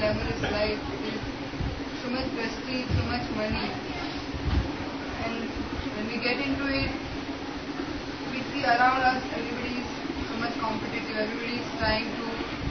glamorous life. There's so much prestige, so much money. And when we get into it, we see around us everybody is so much competitive, everybody is trying to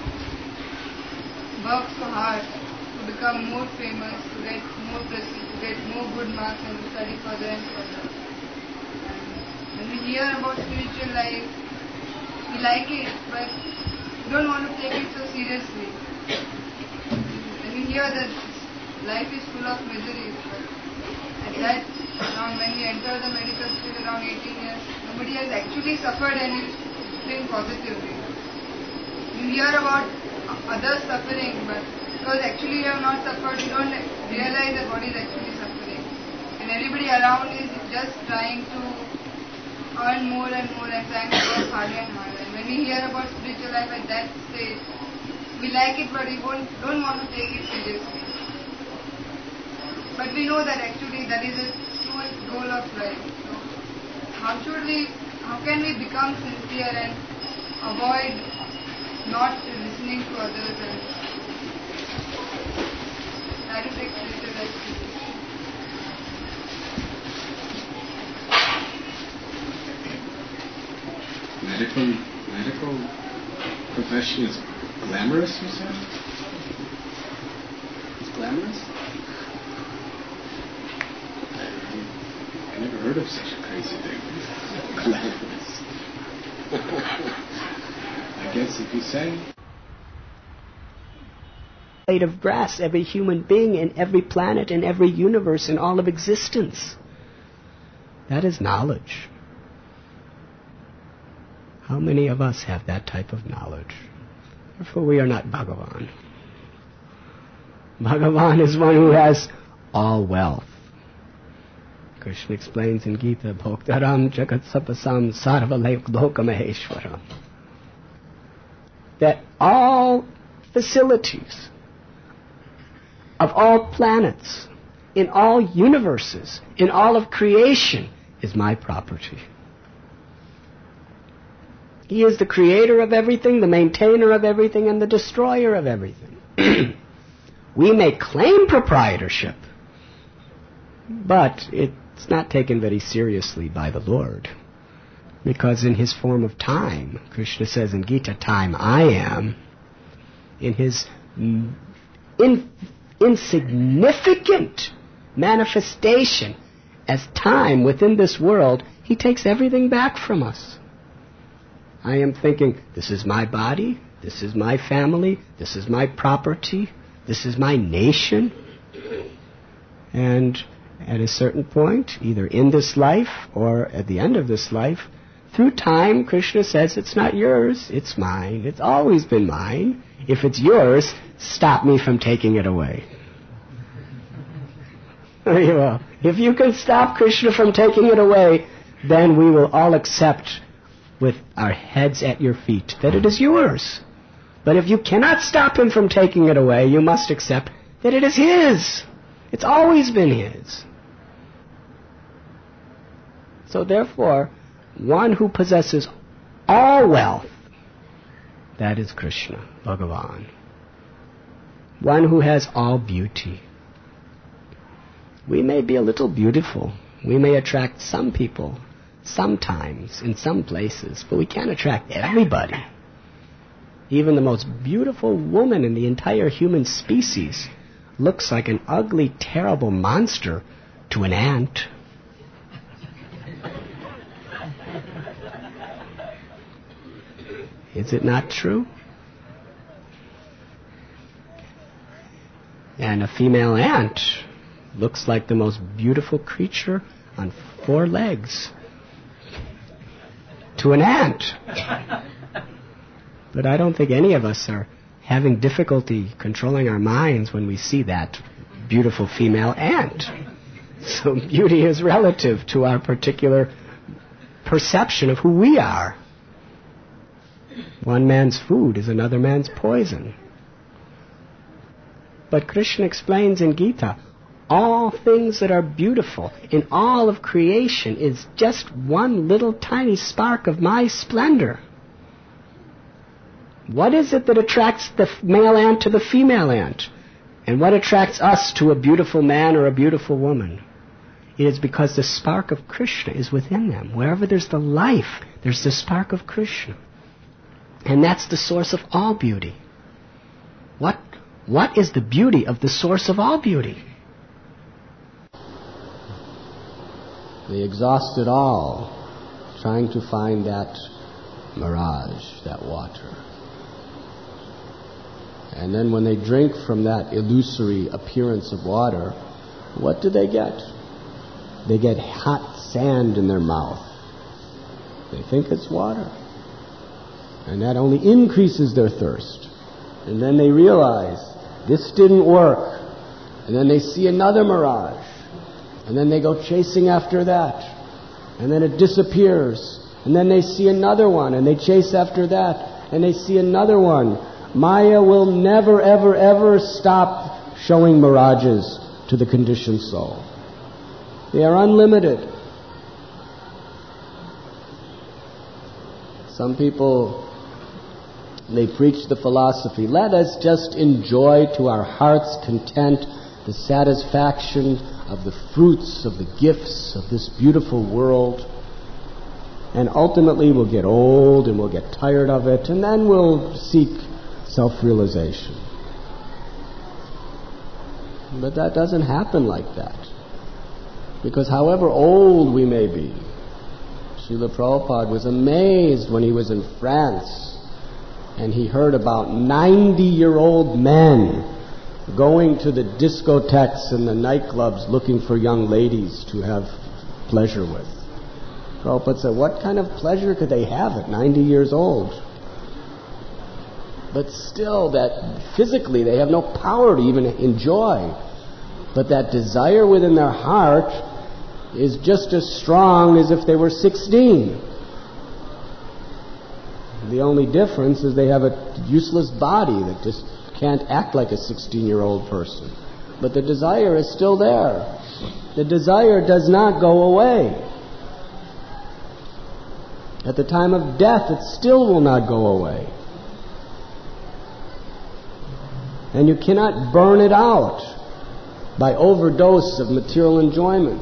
work so hard to become more famous, to get more prestige, to get more good marks and to study further and further. And when we hear about spiritual life, we like it, but we don't want to take it so seriously. When we hear that life is full of miseries, but at that, around when we enter the medical field around 18 years, nobody has actually suffered anything positively. You hear about others suffering, but because actually you have not suffered, you don't realize that what is actually suffering. And everybody around is just trying to earn more and more and trying to work harder and harder. And when we hear about spiritual life at that stage, we like it, but we don't want to take it seriously. But we know that actually that is the truest goal of life. So how can we become sincere and avoid not listening to others and try to take spiritual life seriously? Medical profession is glamorous, you said? It's glamorous? I never heard of such a crazy thing. Glamorous. I guess if you say. Blade of grass, every human being in every planet, in every universe, in all of existence. That is knowledge. How many of us have that type of knowledge? Therefore we are not Bhagavan. Bhagavan is one who has all wealth. Krishna explains in Gita, Bhoktaram Jagat Sapasam Sarva Loka Maheshwaram, that all facilities of all planets, in all universes, in all of creation, is my property. He is the creator of everything, the maintainer of everything, and the destroyer of everything. We may claim proprietorship, but it's not taken very seriously by the Lord. Because in his form of time, Krishna says in Gita, time I am, in his insignificant manifestation as time within this world, he takes everything back from us. I am thinking, this is my body, this is my family, this is my property, this is my nation. And at a certain point, either in this life or at the end of this life, through time, Krishna says, it's not yours, it's mine. It's always been mine. If it's yours, stop me from taking it away. Very well. If you can stop Krishna from taking it away, then we will all accept with our heads at your feet that it is yours. But if you cannot stop him from taking it away, you must accept that it is his. It's always been his. So therefore, one who possesses all wealth, that is Krishna, Bhagavan. One who has all beauty. We may be a little beautiful. We may attract some people, sometimes, in some places, but we can't attract everybody. Even the most beautiful woman in the entire human species looks like an ugly, terrible monster to an ant. Is it not true? And a female ant looks like the most beautiful creature on 4 legs to an ant. But I don't think any of us are having difficulty controlling our minds when we see that beautiful female ant. So beauty is relative to our particular perception of who we are. One man's food is another man's poison. But Krishna explains in Gita, all things that are beautiful in all of creation is just one little tiny spark of my splendor. What is it that attracts the male ant to the female ant? And what attracts us to a beautiful man or a beautiful woman? It is because the spark of Krishna is within them. Wherever there's the life, there's the spark of Krishna. And that's the source of all beauty. What is the beauty of the source of all beauty? They exhausted all trying to find that mirage, that water. And then when they drink from that illusory appearance of water, what do they get? They get hot sand in their mouth. They think it's water. And that only increases their thirst. And then they realize, this didn't work. And then they see another mirage. And then they go chasing after that. And then it disappears. And then they see another one. And they chase after that. And they see another one. Maya will never, ever, ever stop showing mirages to the conditioned soul. They are unlimited. Some people, they preach the philosophy, let us just enjoy to our heart's content the satisfaction of the fruits, of the gifts of this beautiful world. And ultimately we'll get old and we'll get tired of it, and then we'll seek self-realization. But that doesn't happen like that. Because however old we may be, Srila Prabhupada was amazed when he was in France and he heard about 90-year-old men going to the discotheques and the nightclubs looking for young ladies to have pleasure with. Prabhupada said, what kind of pleasure could they have at 90 years old? But still, that physically they have no power to even enjoy. But that desire within their heart is just as strong as if they were 16. The only difference is they have a useless body that just can't act like a 16-year-old person. But the desire is still there. The desire does not go away. At the time of death, it still will not go away. And you cannot burn it out by overdose of material enjoyment.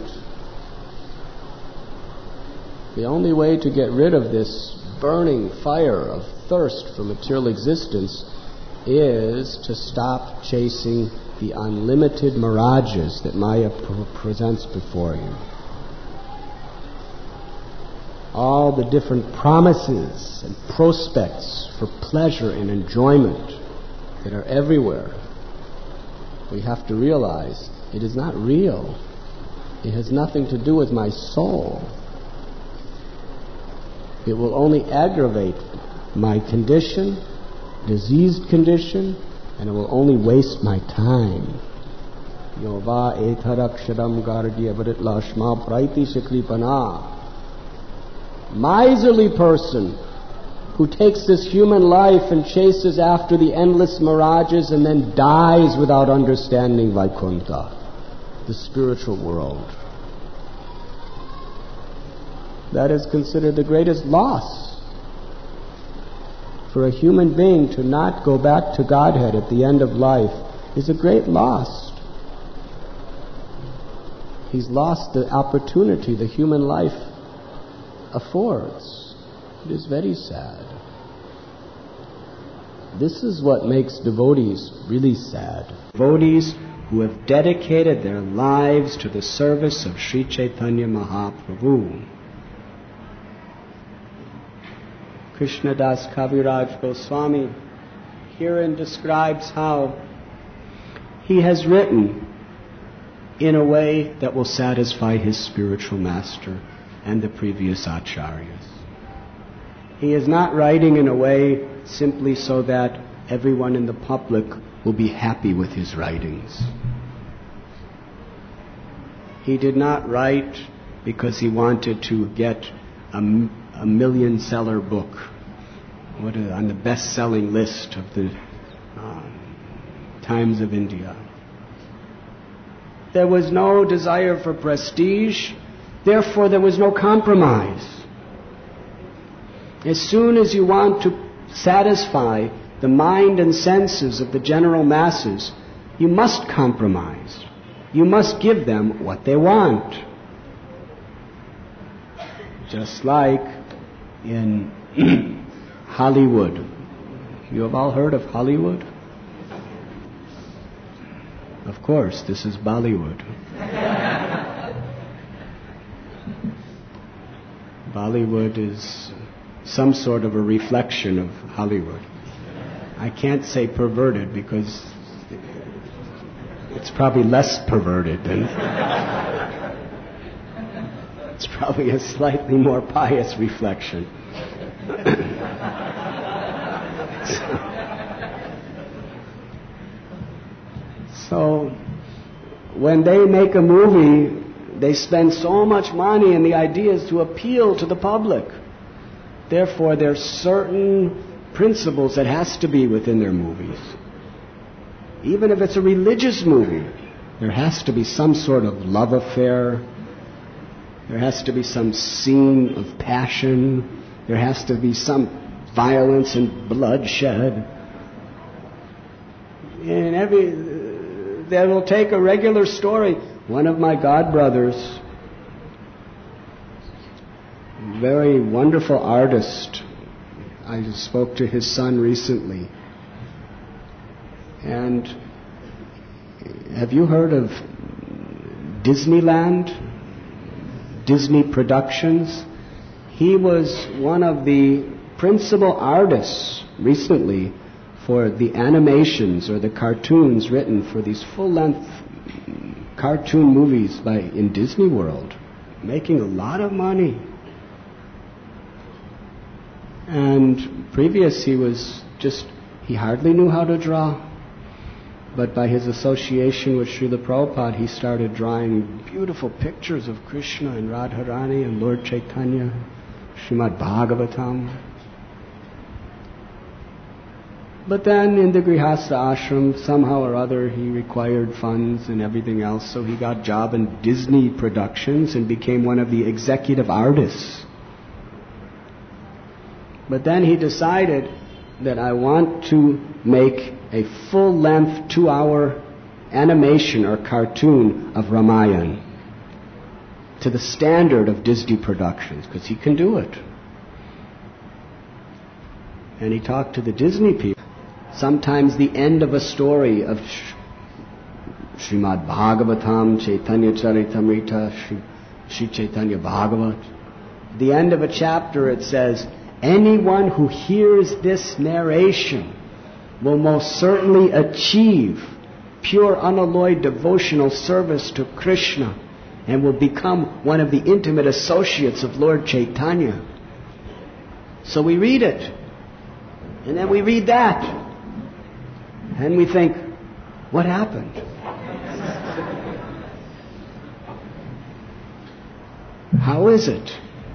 The only way to get rid of this burning fire of thirst for material existence is to stop chasing the unlimited mirages that Maya presents before you. All the different promises and prospects for pleasure and enjoyment that are everywhere. We have to realize it is not real. It has nothing to do with my soul. It will only aggravate my condition, diseased condition, and it will only waste my time. Yova etharaksharam gardiyavarit lashma praiti shakripana. Miserly person who takes this human life and chases after the endless mirages and then dies without understanding Vaikuntha, the spiritual world. That is considered the greatest loss. For a human being to not go back to Godhead at the end of life is a great loss. He's lost the opportunity the human life affords. It is very sad. This is what makes devotees really sad. Devotees who have dedicated their lives to the service of Sri Chaitanya Mahaprabhu. Krishnadas Kaviraj Goswami herein describes how he has written in a way that will satisfy his spiritual master and the previous acharyas. He is not writing in a way simply so that everyone in the public will be happy with his writings. He did not write because he wanted to get a million-seller book on the best-selling list of the Times of India. There was no desire for prestige, therefore there was no compromise. As soon as you want to satisfy the mind and senses of the general masses, You must compromise. You must give them what they want. Just like in Hollywood. You have all heard of Hollywood? Of course, this is Bollywood. Bollywood is some sort of a reflection of Hollywood. I can't say perverted because it's probably less perverted than... It's probably a slightly more pious reflection. So, when they make a movie, they spend so much money, and the idea is to appeal to the public. Therefore, there are certain principles that has to be within their movies. Even if it's a religious movie, there has to be some sort of love affair. There has to be some scene of passion. There has to be some violence and bloodshed. And they will take a regular story. One of my godbrothers, very wonderful artist, I spoke to his son recently. And have you heard of Disneyland? Disney Productions? He was one of the principal artists recently for the animations or the cartoons written for these full-length cartoon movies in Disney World, making a lot of money. And previous he hardly knew how to draw. But by his association with Srila Prabhupada, he started drawing beautiful pictures of Krishna and Radharani and Lord Chaitanya, Srimad Bhagavatam. But then in the Grihastha ashram, somehow or other, he required funds and everything else, so he got a job in Disney Productions and became one of the executive artists. But then he decided that I want to make a full-length 2-hour animation or cartoon of Ramayana to the standard of Disney Productions, because he can do it. And he talked to the Disney people. Sometimes the end of a story of Srimad Bhagavatam, Chaitanya Charitamrita, Sri Chaitanya Bhagavat, the end of a chapter it says, anyone who hears this narration will most certainly achieve pure unalloyed devotional service to Krishna and will become one of the intimate associates of Lord Chaitanya. So we read it, and then we read that, and we think, what happened? How is it?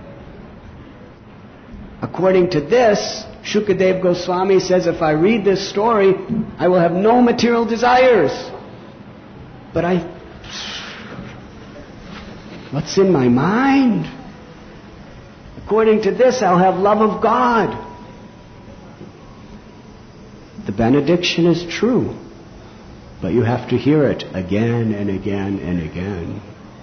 According to this, Shukadev Goswami says, if I read this story, I will have no material desires. But what's in my mind? According to this, I'll have love of God. The benediction is true, but you have to hear it again and again and again.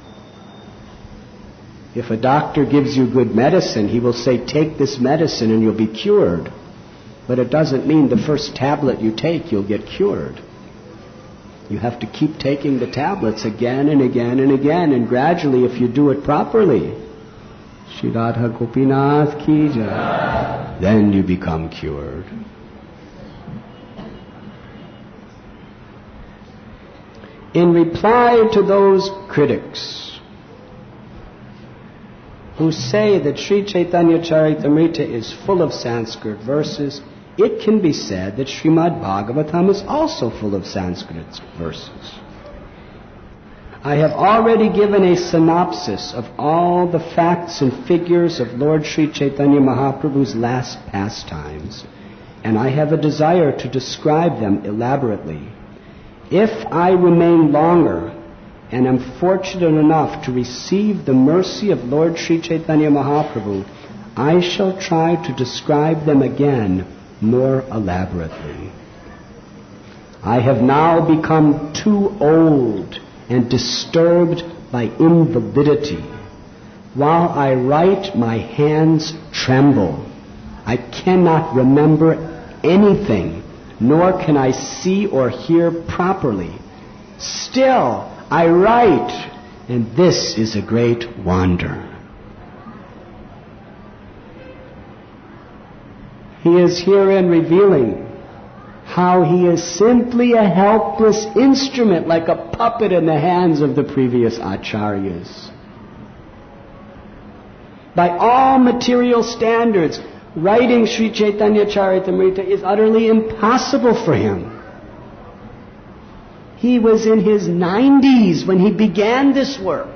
If a doctor gives you good medicine, he will say, take this medicine and you'll be cured. But it doesn't mean the first tablet you take, you'll get cured. You have to keep taking the tablets again and again and again, and gradually, if you do it properly, Shri Radha Gopinath Ki Jai, then you become cured. In reply to those critics who say that Sri Chaitanya Charitamrita is full of Sanskrit verses, it can be said that Srimad Bhagavatam is also full of Sanskrit verses. I have already given a synopsis of all the facts and figures of Lord Sri Chaitanya Mahaprabhu's last pastimes, and I have a desire to describe them elaborately. If I remain longer and am fortunate enough to receive the mercy of Lord Sri Chaitanya Mahaprabhu, I shall try to describe them again more elaborately. I have now become too old and disturbed by invalidity. While I write, my hands tremble. I cannot remember anything, nor can I see or hear properly. Still, I write, and this is a great wonder. He is herein revealing how he is simply a helpless instrument, like a puppet in the hands of the previous acharyas. By all material standards, writing Sri Chaitanya Charitamrita is utterly impossible for him. He was in his 90s when he began this work.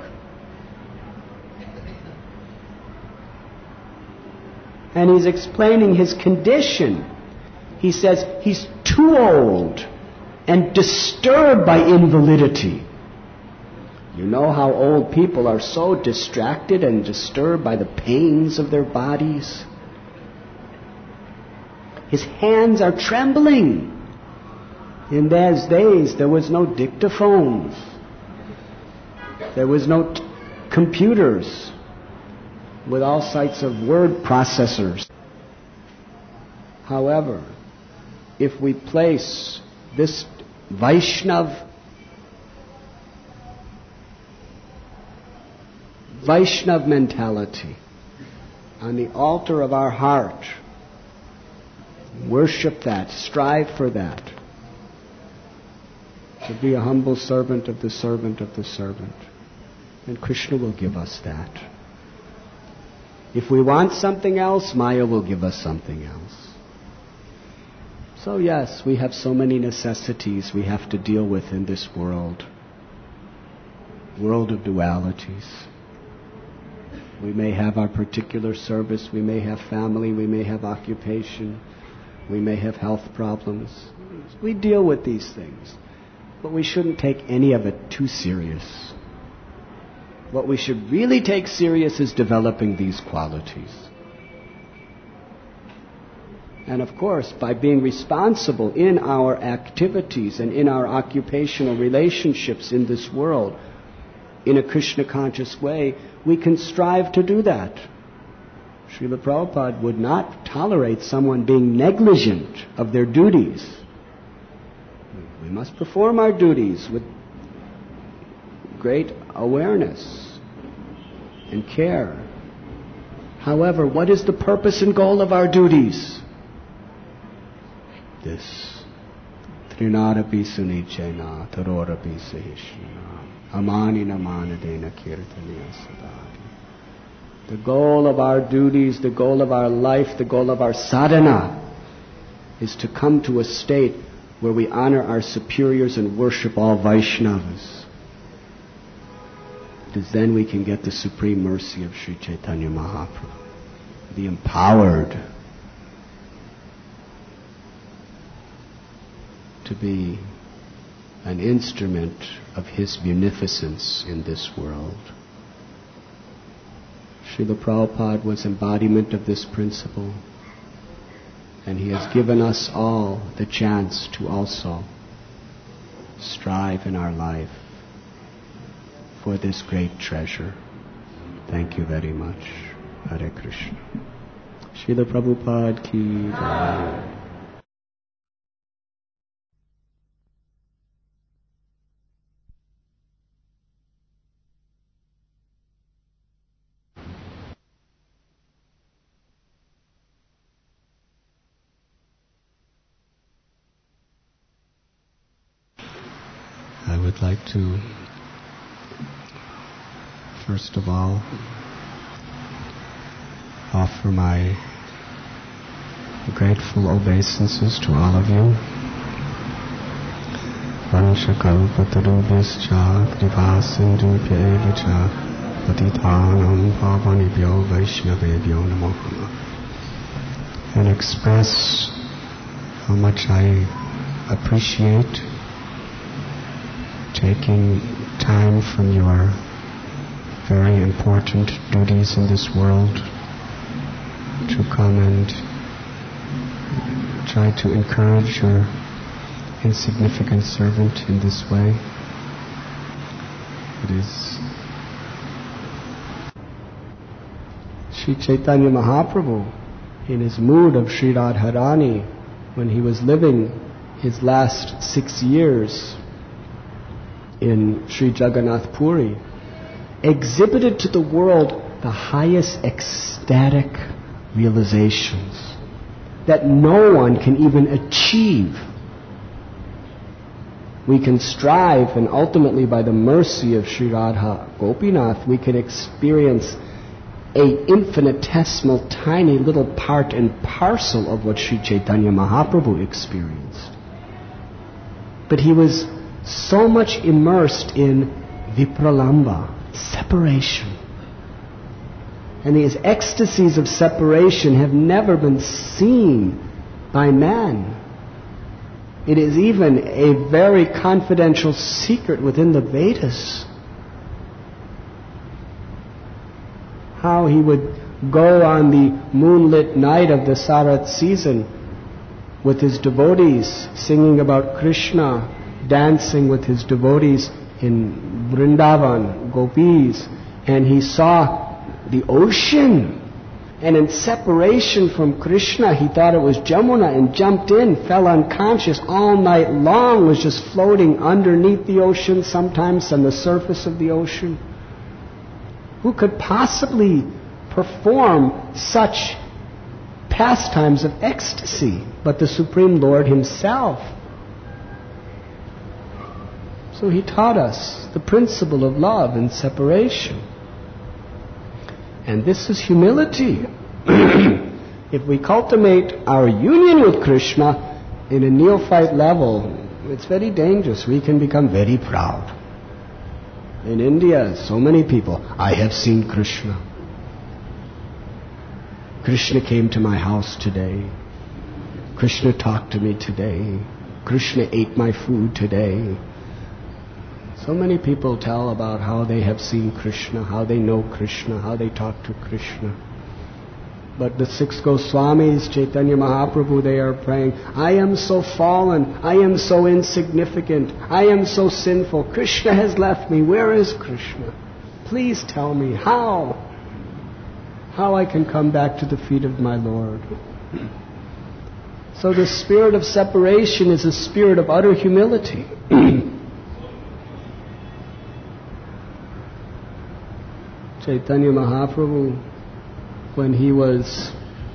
And he's explaining his condition. He says he's too old and disturbed by invalidity. You know how old people are so distracted and disturbed by the pains of their bodies? His hands are trembling. In those days, there was no dictaphones. There was no computers with all sorts of word processors. However, if we place this Vaishnav mentality on the altar of our heart, worship that, strive for that, to be a humble servant of the servant of the servant, and Krishna will give us that. If we want something else, Maya will give us something else. So yes, we have so many necessities we have to deal with in this world of dualities. We may have our particular service, we may have family, we may have occupation, we may have health problems. We deal with these things, but we shouldn't take any of it too serious. What we should really take serious is developing these qualities. And of course, by being responsible in our activities and in our occupational relationships in this world, in a Krishna-conscious way, we can strive to do that. Srila Prabhupada would not tolerate someone being negligent of their duties. We must perform our duties with great awareness and care. However, what is the purpose and goal of our duties? This. Trinadapi sunichena tarorapi sahishna amanina manadena kirtaniya sadhati. The goal of our duties, the goal of our life, the goal of our sadhana is to come to a state where we honor our superiors and worship all Vaishnavas. Because then we can get the supreme mercy of Sri Chaitanya Mahaprabhu. Be empowered to be an instrument of His munificence in this world. Srila Prabhupada was embodiment of this principle, and he has given us all the chance to also strive in our life for this great treasure. Thank you very much. Hare Krishna. Srila Prabhupada ki jai. I would like to, first of all, offer my grateful obeisances to all of you. Vanchakalpatarubhyascha kripasindubhya eva cha patitanam pavanibhyo vaishnavebhyo namo namaha. And express how much I appreciate taking time from your very important duties in this world to come and try to encourage your insignificant servant in this way. It is Sri Chaitanya Mahaprabhu, in his mood of Sri Radharani, when he was living his last 6 years in Sri Jagannath Puri, exhibited to the world the highest ecstatic realizations that no one can even achieve. We can strive, and ultimately by the mercy of Sri Radha Gopinath, we can experience a infinitesimal, tiny little part and parcel of what Sri Chaitanya Mahaprabhu experienced. But he was so much immersed in vipralamba, separation. And these ecstasies of separation have never been seen by man. It is even a very confidential secret within the Vedas. How he would go on the moonlit night of the Sarat season with his devotees, singing about Krishna, dancing with his devotees in Vrindavan, gopis, and he saw the ocean. And in separation from Krishna, he thought it was Jamuna and jumped in, fell unconscious all night long, was just floating underneath the ocean, sometimes on the surface of the ocean. Who could possibly perform such pastimes of ecstasy but the Supreme Lord himself? So he taught us the principle of love and separation. And this is humility. If we cultivate our union with Krishna in a neophyte level, it's very dangerous. We can become very proud. In India, so many people, I have seen Krishna. Krishna came to my house today. Krishna talked to me today. Krishna ate my food today. So many people tell about how they have seen Krishna, how they know Krishna, how they talk to Krishna. But the 6 Goswamis, Chaitanya Mahaprabhu, they are praying, I am so fallen, I am so insignificant, I am so sinful, Krishna has left me, where is Krishna? Please tell me how I can come back to the feet of my Lord. So the spirit of separation is a spirit of utter humility. Chaitanya Mahaprabhu, when he was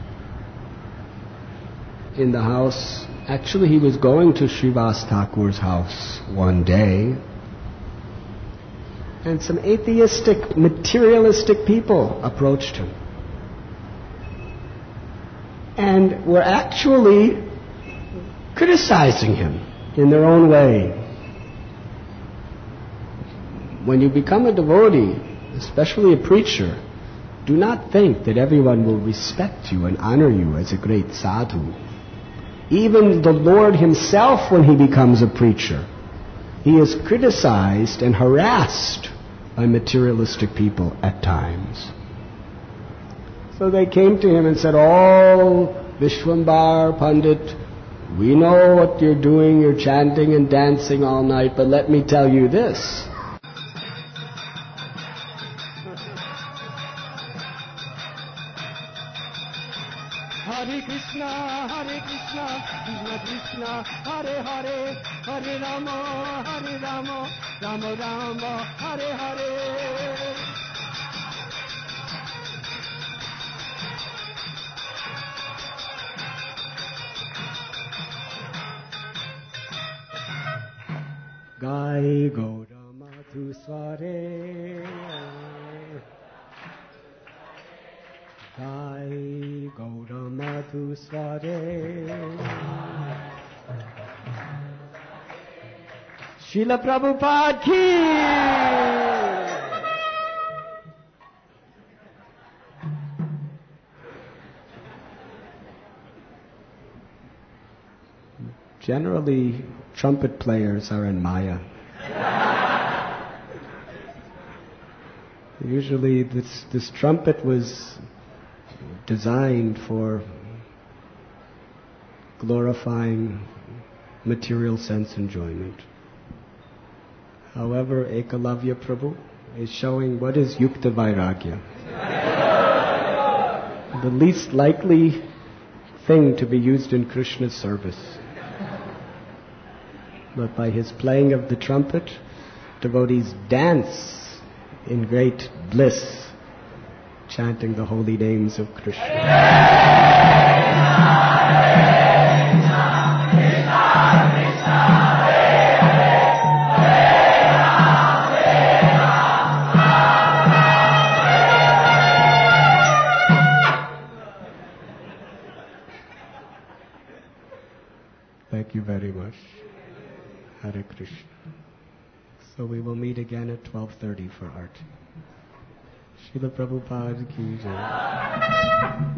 in the house, actually he was going to Srivas Thakur's house one day, and some atheistic, materialistic people approached him and were actually criticizing him in their own way. When you become a devotee, especially a preacher, do not think that everyone will respect you and honor you as a great sadhu. Even the Lord himself, when he becomes a preacher, he is criticized and harassed by materialistic people at times. So they came to him and said, oh, Vishwambar Pandit, we know what you're doing, you're chanting and dancing all night, but let me tell you this. Hare Krishna, Krishna Krishna, Hare Hare, Hare Rama, Rama Rama, Hare Hare. Gai Gaura Madhu Sware, Gai Gaura Madhu Sware, Srila Prabhupada ki. Generally, trumpet players are in Maya. Usually this trumpet was designed for glorifying material sense enjoyment. However, Ekalavya Prabhu is showing what is Yukta Vairagya. The least likely thing to be used in Krishna's service. But by his playing of the trumpet, devotees dance in great bliss, chanting the holy names of Krishna. Thank you very much. Hare Krishna. So we will meet again at 12:30 for Aarti. Srila Prabhupada ki jai.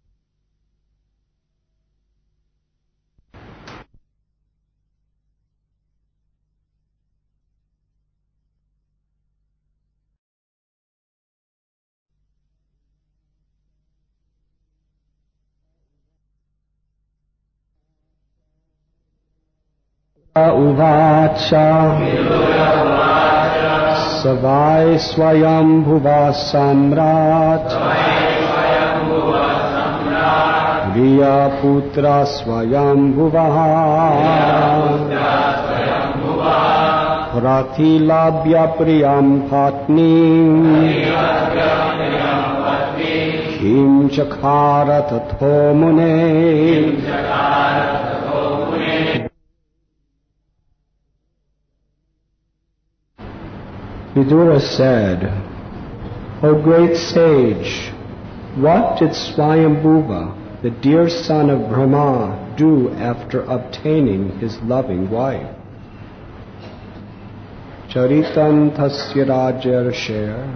Uvacha Savai Swayam Bhuva Samrat Riya Putra Swayam Bhuva Pratilabhya Priyam Patni Kim Chakara Tatho Mune. Vidura said, O great sage, what did Swayambhuva, the dear son of Brahma, do after obtaining his loving wife? Charitam tasya rajarsher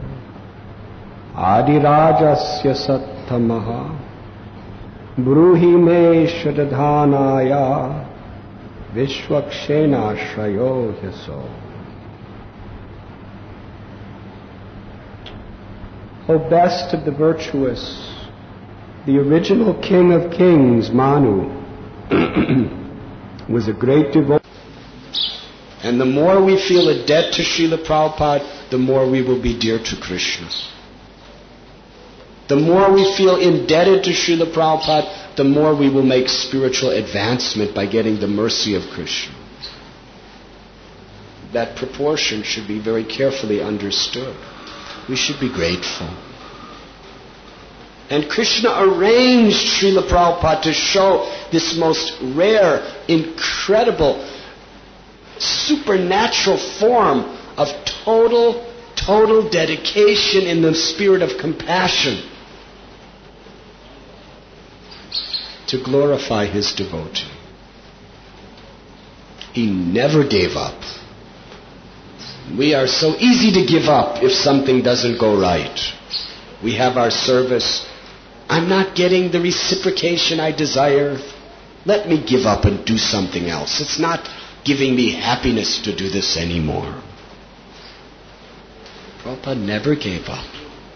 adirajasya sattamaha bruhi me shradhanaya vishwakshena shrayo hyaso. O best of the virtuous, the original king of kings, Manu, was a great devotee. And the more we feel a debt to Srila Prabhupada, the more we will be dear to Krishna. The more we feel indebted to Srila Prabhupada, the more we will make spiritual advancement by getting the mercy of Krishna. That proportion should be very carefully understood. We should be grateful. And Krishna arranged Srila Prabhupada to show this most rare, incredible, supernatural form of total dedication in the spirit of compassion to glorify his devotee. He never gave up. We are so easy to give up if something doesn't go right. We have our service. I'm not getting the reciprocation I desire. Let me give up and do something else. It's not giving me happiness to do this anymore. Prabhupada never gave up.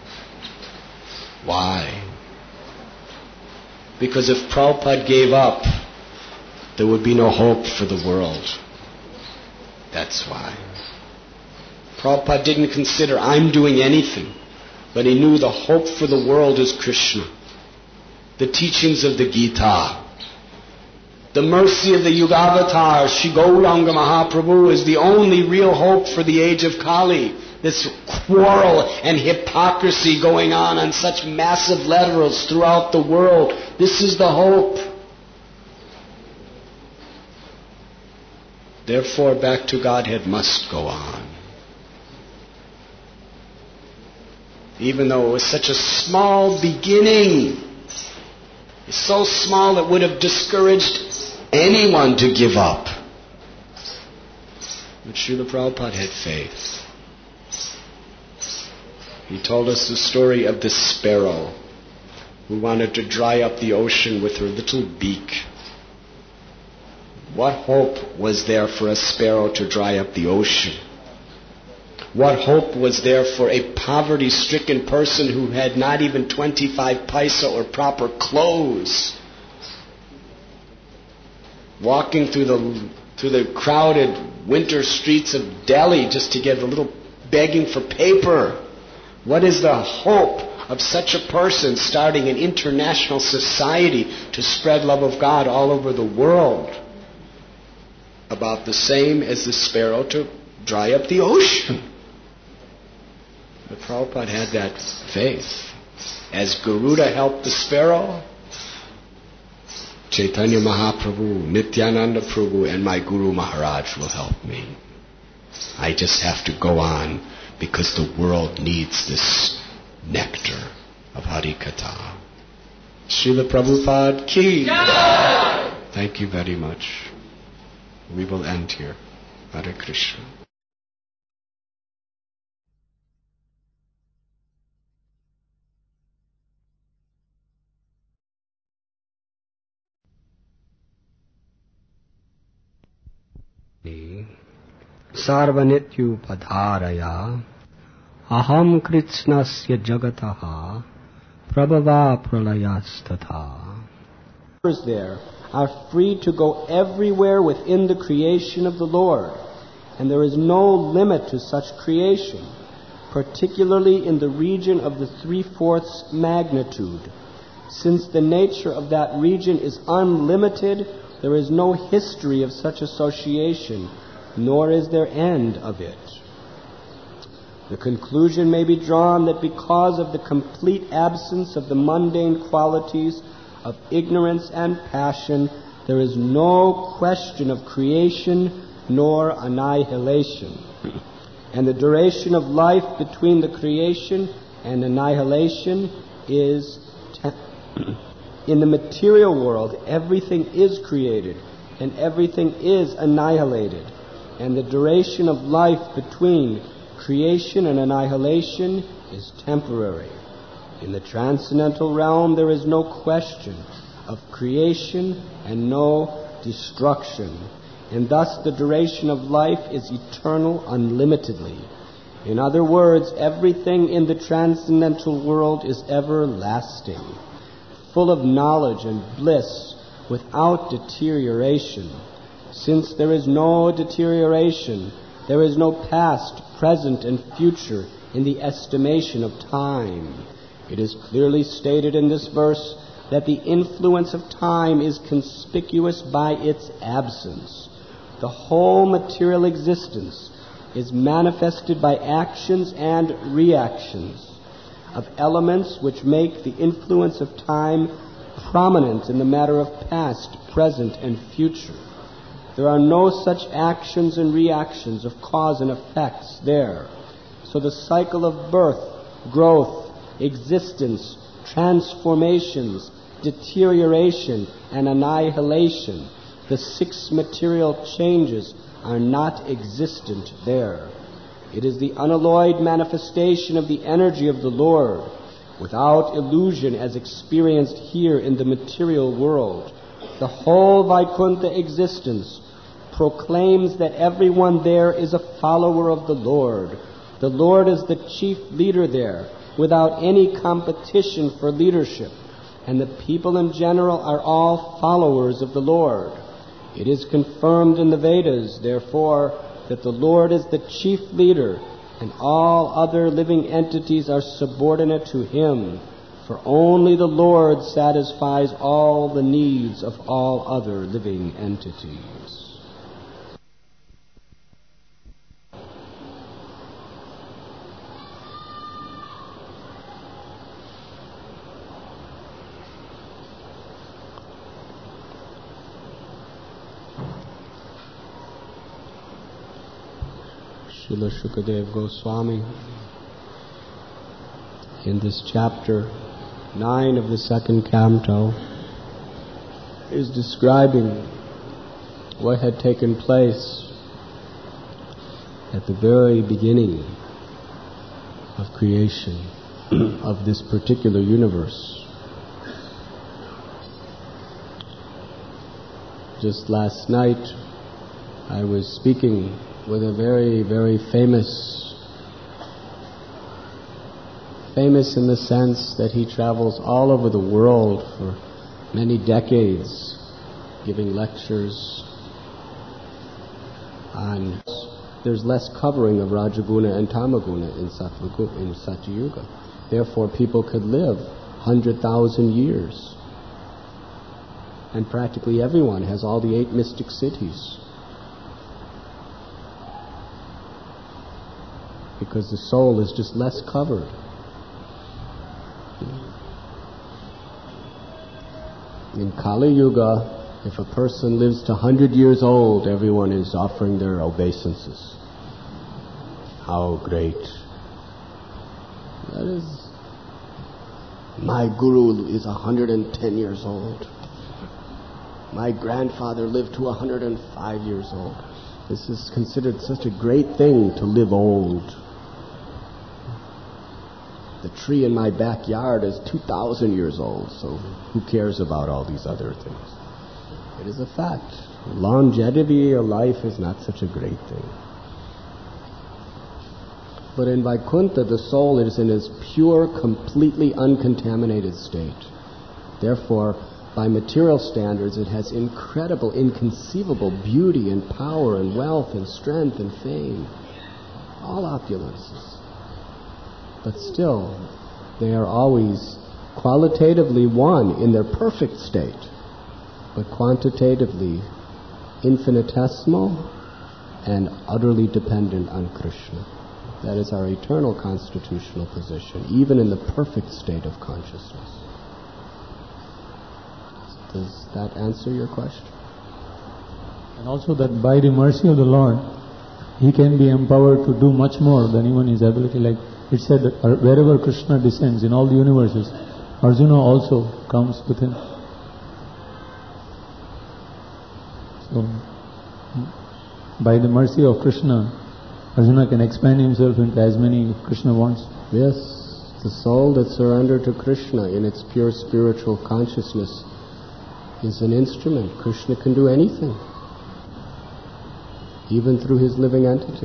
Why? Because if Prabhupada gave up, there would be no hope for the world. That's why. Prabhupada didn't consider I'm doing anything, but he knew the hope for the world is Krishna. The teachings of the Gita, the mercy of the Yugavatar, Shri Gauranga Mahaprabhu is the only real hope for the age of Kali. This quarrel and hypocrisy going on such massive levels throughout the world. This is the hope. Therefore, back to Godhead must go on. Even though it was such a small beginning, so small it would have discouraged anyone to give up. But Srila Prabhupada had faith. He told us the story of the sparrow who wanted to dry up the ocean with her little beak. What hope was there for a sparrow to dry up the ocean? What hope was there for a poverty-stricken person who had not even 25 paisa or proper clothes? Walking through the through the crowded winter streets of Delhi just to get a little begging for paper. What is the hope of such a person starting an international society to spread love of God all over the world? About the same as the sparrow to dry up the ocean. But Prabhupada had that faith. As Garuda helped the sparrow, Chaitanya Mahaprabhu, Nityananda Prabhu, and my Guru Maharaj will help me. I just have to go on because the world needs this nectar of Hari Katha. Srila Prabhupada ki. Thank you very much. We will end here. Hare Krishna. Sarvanityupadharaya aham kritsnasya jagataha prabhava pralayasthatha. There are free to go everywhere within the creation of the Lord, and there is no limit to such creation, particularly in the region of the 3/4 magnitude. Since the nature of that region is unlimited, there is no history of such association, nor is there end of it. The conclusion may be drawn that because of the complete absence of the mundane qualities of ignorance and passion, there is no question of creation nor annihilation. And the duration of life between the creation and annihilation is in the material world, everything is created and everything is annihilated. And the duration of life between creation and annihilation is temporary. In the transcendental realm, there is no question of creation and no destruction. And thus the duration of life is eternal unlimitedly. In other words, everything in the transcendental world is everlasting, full of knowledge and bliss without deterioration. Since there is no deterioration, there is no past, present, and future in the estimation of time. It is clearly stated in this verse that the influence of time is conspicuous by its absence. The whole material existence is manifested by actions and reactions of elements which make the influence of time prominent in the matter of past, present, and future. There are no such actions and reactions of cause and effects there. So the cycle of birth, growth, existence, transformations, deterioration, and annihilation, the 6 material changes, are not existent there. It is the unalloyed manifestation of the energy of the Lord, without illusion as experienced here in the material world. The whole Vaikuntha existence proclaims that everyone there is a follower of the Lord. The Lord is the chief leader there, without any competition for leadership, and the people in general are all followers of the Lord. It is confirmed in the Vedas, therefore, that the Lord is the chief leader, and all other living entities are subordinate to Him, for only the Lord satisfies all the needs of all other living entities. Srila Shukadev Goswami, in this chapter 9 of the 2nd canto, is describing what had taken place at the very beginning of creation of this particular universe. Just last night, I was speaking with a very, very famous in the sense that he travels all over the world for many decades, giving lectures And there's less covering of Rajaguna and Tamaguna in Satyuga. Therefore, people could live 100,000 years. And practically everyone has all the 8 mystic cities. Because the soul is just less covered. In Kali Yuga, if a person lives to 100 years old, everyone is offering their obeisances. How great. That is, my guru is 110 years old. My grandfather lived to 105 years old. This is considered such a great thing to live old. The tree in my backyard is 2,000 years old, so who cares about all these other things? It is a fact. Longevity of life is not such a great thing. But in Vaikuntha, the soul is in its pure, completely uncontaminated state. Therefore, by material standards, it has incredible, inconceivable beauty and power and wealth and strength and fame. All opulences. But still, they are always qualitatively one in their perfect state, but quantitatively infinitesimal and utterly dependent on Krishna. That is our eternal constitutional position, even in the perfect state of consciousness. Does that answer your question? And also that by the mercy of the Lord, he can be empowered to do much more than even his ability. Like it said that wherever Krishna descends in all the universes, Arjuna also comes with him. So, by the mercy of Krishna, Arjuna can expand himself into as many if Krishna wants. Yes, the soul that's surrendered to Krishna in its pure spiritual consciousness is an instrument. Krishna can do anything, even through his living entity.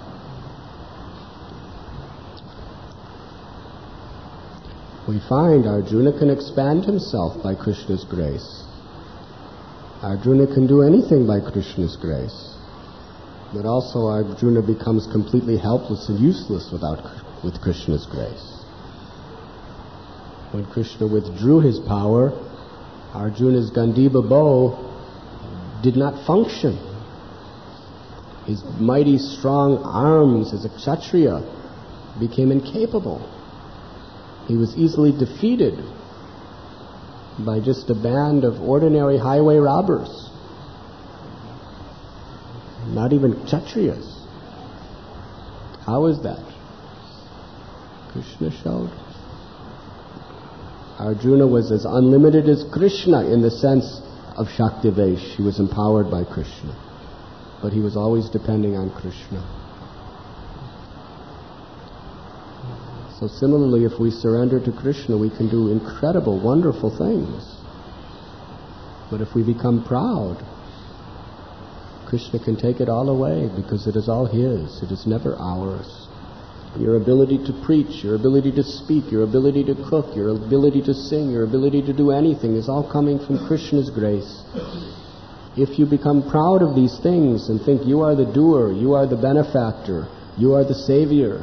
We find Arjuna can expand himself by Krishna's grace. Arjuna can do anything by Krishna's grace. But also Arjuna becomes completely helpless and useless with Krishna's grace. When Krishna withdrew his power, Arjuna's Gandiva bow did not function. His mighty strong arms as a Kshatriya became incapable. He was easily defeated by just a band of ordinary highway robbers. Not even Kshatriyas. How is that? Krishna showed. Arjuna was as unlimited as Krishna in the sense of Shaktivesh. He was empowered by Krishna. But he was always depending on Krishna. So similarly, if we surrender to Krishna, we can do incredible, wonderful things. But if we become proud, Krishna can take it all away because it is all his. It is never ours. Your ability to preach, your ability to speak, your ability to cook, your ability to sing, your ability to do anything is all coming from Krishna's grace. If you become proud of these things and think you are the doer, you are the benefactor, you are the savior,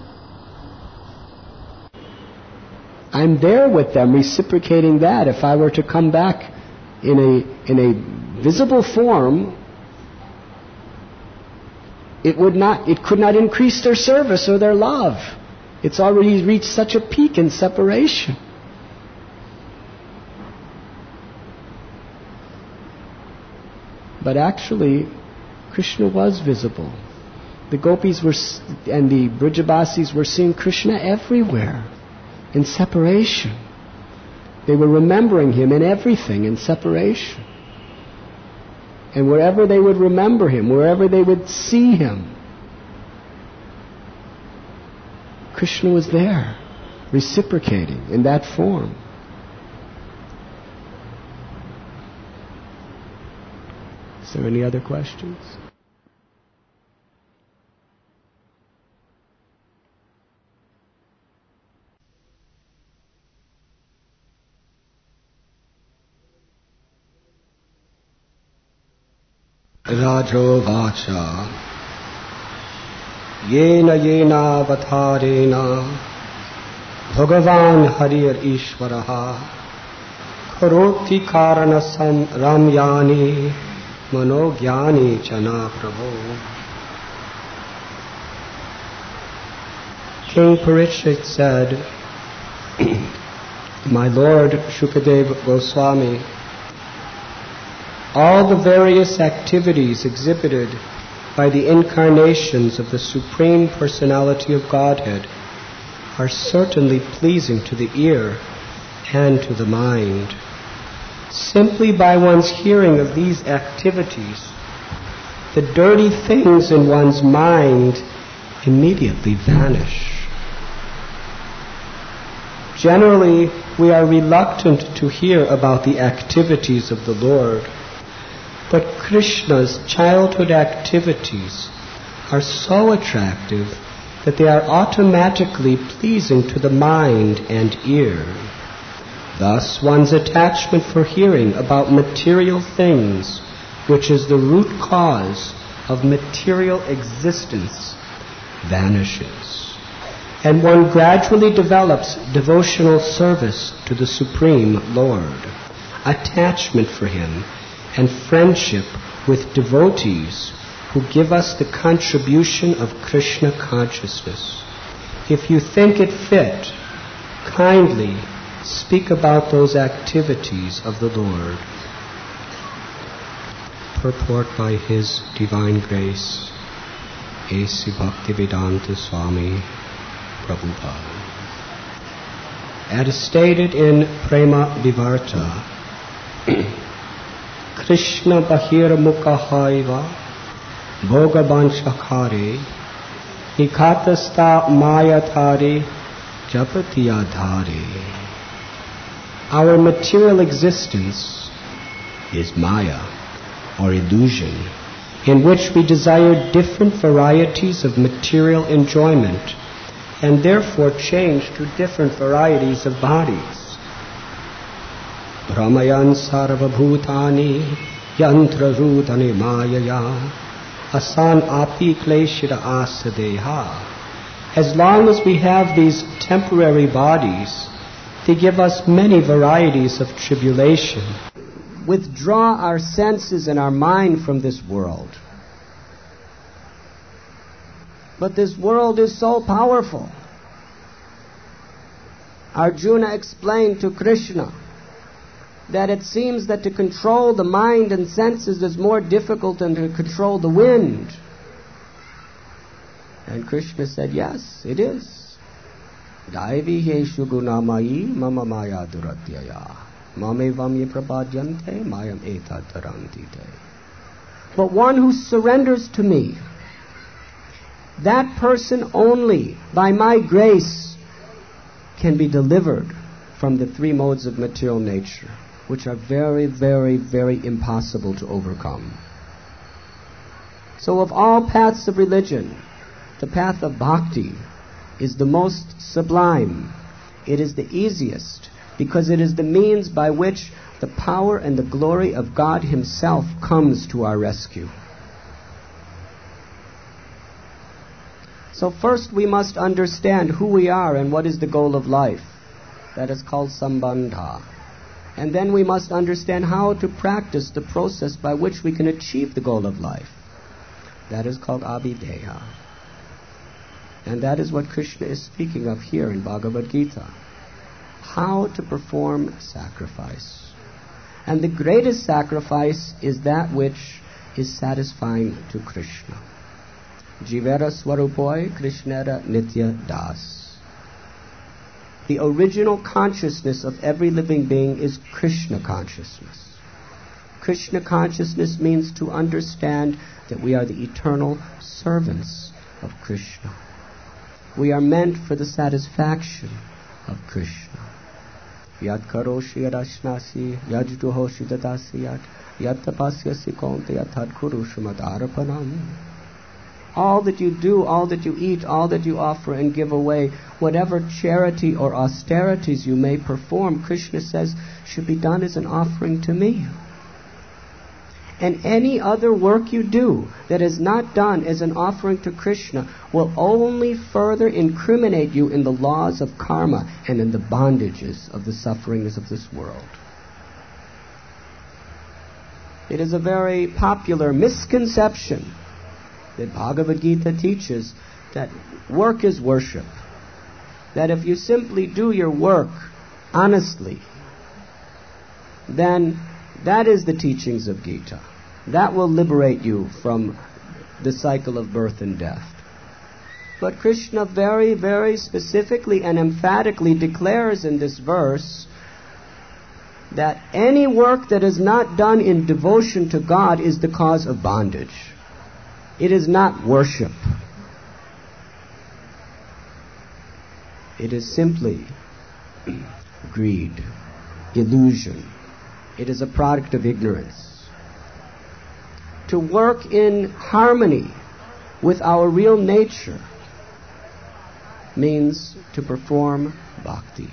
I'm there with them reciprocating that. If I were to come back in a visible form, it could not increase their service or their love. It's already reached such a peak in separation. But actually, Krishna was visible. The gopis and the Brijabasis were seeing Krishna everywhere, in separation. They were remembering him in everything in separation. And wherever they would remember him, wherever they would see him, Krishna was there, reciprocating in that form. Is there any other questions? Rajo Vacha Yena Yena Avatarena Bhagavan Harir Ishvaraha Karoti Karana Ramyani Manogyani Chana Prabhu. King Parikshit said, My Lord Shukadeva Goswami, all the various activities exhibited by the incarnations of the Supreme Personality of Godhead are certainly pleasing to the ear and to the mind. Simply by one's hearing of these activities, the dirty things in one's mind immediately vanish. Generally, we are reluctant to hear about the activities of the Lord, but Krishna's childhood activities are so attractive that they are automatically pleasing to the mind and ear. Thus, one's attachment for hearing about material things, which is the root cause of material existence, vanishes, and one gradually develops devotional service to the Supreme Lord, attachment for Him, and friendship with devotees who give us the contribution of Krishna consciousness. If you think it fit, kindly speak about those activities of the Lord. Purport by His Divine Grace, A.C. Bhaktivedanta Swami Prabhupada. As stated in Prema Vivarta, Krishna Bahir Mukhahaiva Bhogabanshakare Ikatasta Mayatare Japatiyadhare. Our material existence is Maya, or illusion, in which we desire different varieties of material enjoyment and therefore change to different varieties of bodies. Brahmayan sarvabhutani yantra rudani mayaya asan api kleshira asadeha. As long as we have these temporary bodies, they give us many varieties of tribulation. Withdraw our senses and our mind from this world. But this world is so powerful. Arjuna explained to Krishna that it seems that to control the mind and senses is more difficult than to control the wind. And Krishna said, yes, it is. Daivi heshu gunamayi mama maya duratyaya mame vamye prapadyante mayam etat tarantite. But one who surrenders to me, that person only, by my grace, can be delivered from the three modes of material nature, which are very, very, very impossible to overcome. So of all paths of religion, the path of bhakti is the most sublime. It is the easiest, because it is the means by which the power and the glory of God Himself comes to our rescue. So first we must understand who we are and what is the goal of life. That is called sambandha. And then we must understand how to practice the process by which we can achieve the goal of life. That is called abhideya. And that is what Krishna is speaking of here in Bhagavad Gita. How to perform sacrifice. And the greatest sacrifice is that which is satisfying to Krishna. Jivera Swarupoi Krishnera Nitya Das. The original consciousness of every living being is Krishna consciousness. Krishna consciousness means to understand that we are the eternal servants of Krishna. We are meant for the satisfaction of Krishna. Yad karoshi yadashnasi yajduhoshi dadasiyat yad tapasyasi konte yad kuru shumadarapanam. All that you do, all that you eat, all that you offer and give away, whatever charity or austerities you may perform, Krishna says, should be done as an offering to me. And any other work you do that is not done as an offering to Krishna will only further incriminate you in the laws of karma and in the bondages of the sufferings of this world. It is a very popular misconception that Bhagavad Gita teaches that work is worship. That if you simply do your work honestly, then that is the teachings of Gita. That will liberate you from the cycle of birth and death. But Krishna very, very specifically and emphatically declares in this verse that any work that is not done in devotion to God is the cause of bondage. It is not worship. It is simply greed, illusion. It is a product of ignorance. To work in harmony with our real nature means to perform bhakti.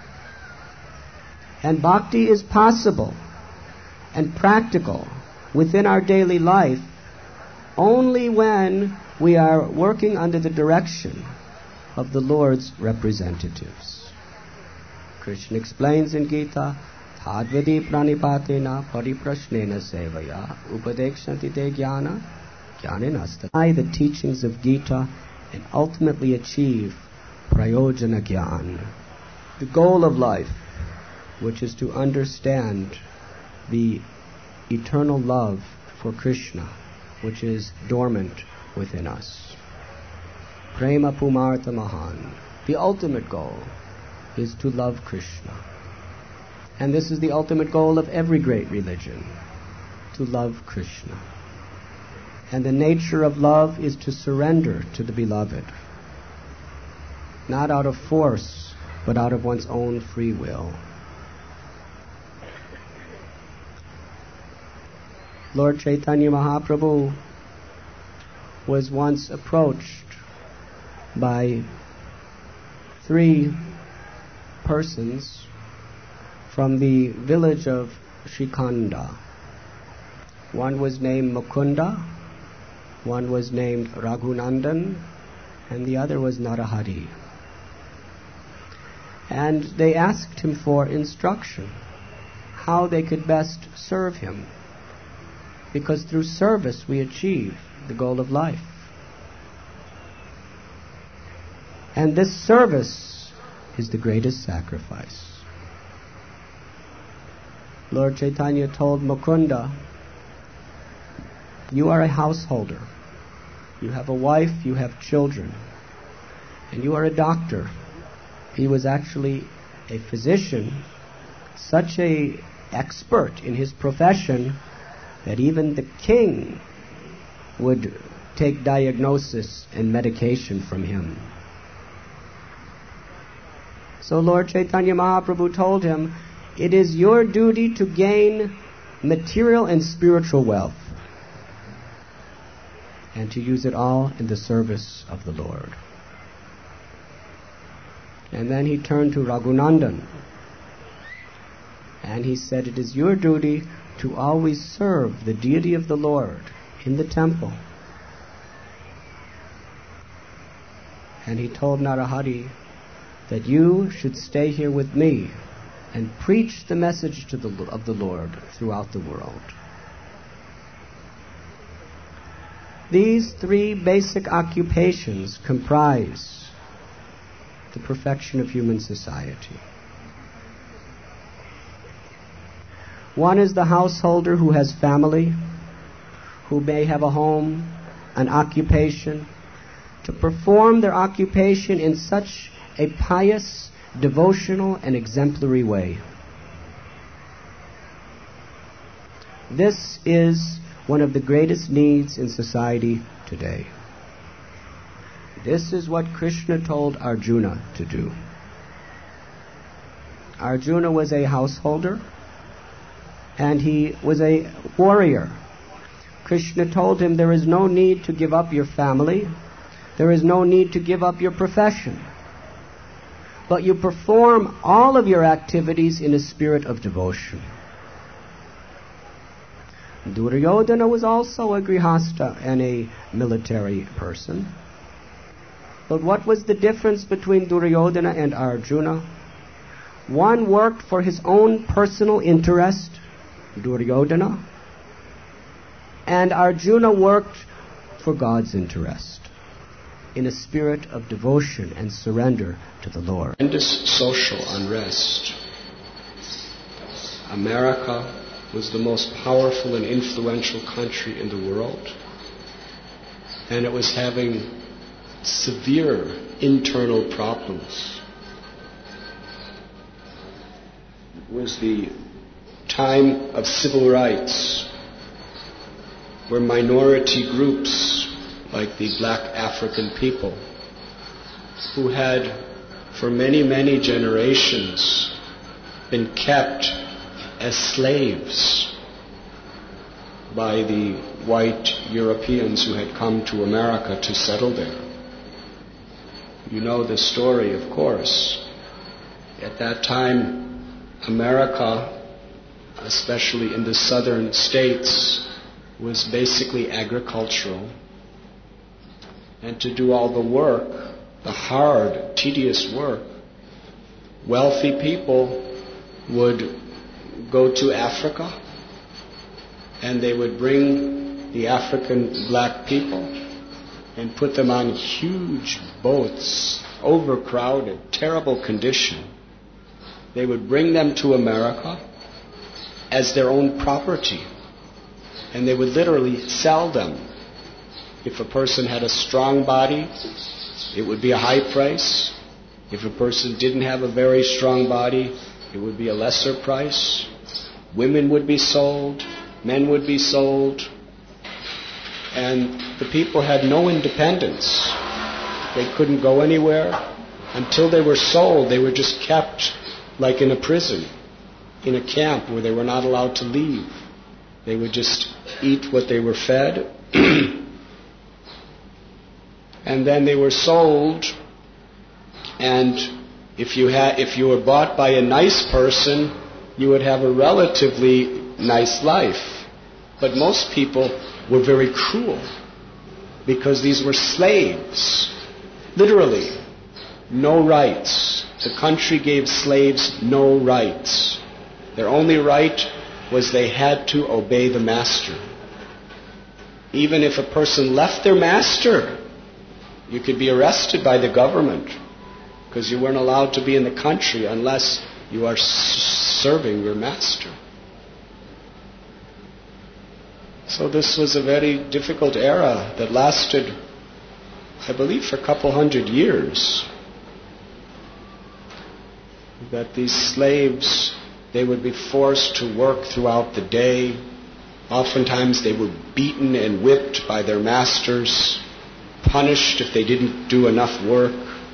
And bhakti is possible and practical within our daily life only when we are working under the direction of the Lord's representatives. Krishna explains in Gita, Advedi pranipatena pariprashnena sevaya upadekshanti te jnana jnanenasta. By the teachings of Gita and ultimately achieve prayojana jnana, the goal of life, which is to understand the eternal love for Krishna, which is dormant within us. Prema pumartha mahan. The ultimate goal is to love Krishna. And this is the ultimate goal of every great religion, to love Krishna. And the nature of love is to surrender to the beloved, not out of force, but out of one's own free will. Lord Chaitanya Mahaprabhu was once approached by 3 persons from the village of Shikanda. One was named Mukunda, one was named Raghunandan, and the other was Narahari. And they asked him for instruction, how they could best serve him, because through service we achieve the goal of life. And this service is the greatest sacrifice. Lord Chaitanya told Mukunda, you are a householder. You have a wife, you have children, and you are a doctor. He was actually a physician, such an expert in his profession that even the king would take diagnosis and medication from him. So Lord Chaitanya Mahaprabhu told him, it is your duty to gain material and spiritual wealth and to use it all in the service of the Lord. And then he turned to Raghunandan and he said, it is your duty to always serve the deity of the Lord in the temple. And he told Narahari that you should stay here with me and preach the message of the Lord throughout the world. These 3 basic occupations comprise the perfection of human society. One is the householder who has family, who may have a home, an occupation, to perform their occupation in such a pious, devotional, and exemplary way. This is one of the greatest needs in society today. This is what Krishna told Arjuna to do. Arjuna was a householder and he was a warrior. Krishna told him there is no need to give up your family, there is no need to give up your profession, but you perform all of your activities in a spirit of devotion. Duryodhana was also a grihasta and a military person. But what was the difference between Duryodhana and Arjuna? One worked for his own personal interest, Duryodhana, and Arjuna worked for God's interest, in a spirit of devotion and surrender to the Lord. Tremendous social unrest. America was the most powerful and influential country in the world, and it was having severe internal problems. It was the time of civil rights, where minority groups like the black African people, who had for many, many generations been kept as slaves by the white Europeans who had come to America to settle there. You know the story, of course. At that time, America, especially in the southern states, was basically agricultural. And to do all the work, the hard, tedious work, wealthy people would go to Africa, and they would bring the African black people and put them on huge boats, overcrowded, terrible condition. They would bring them to America as their own property, and they would literally sell them. If a person had a strong body, it would be a high price. If a person didn't have a very strong body, it would be a lesser price. Women would be sold, men would be sold, and the people had no independence. They couldn't go anywhere. Until they were sold, they were just kept like in a prison, in a camp where they were not allowed to leave. They would just eat what they were fed. And then they were sold, and if you were bought by a nice person, you would have a relatively nice life. But most people were very cruel, because these were slaves. Literally, no rights. The country gave slaves no rights. Their only right was they had to obey the master. Even if a person left their master, you could be arrested by the government, because you weren't allowed to be in the country unless you are serving your master. So this was a very difficult era that lasted, I believe, for a couple hundred years. That these slaves, they would be forced to work throughout the day. Oftentimes they were beaten and whipped by their masters, punished if they didn't do enough work.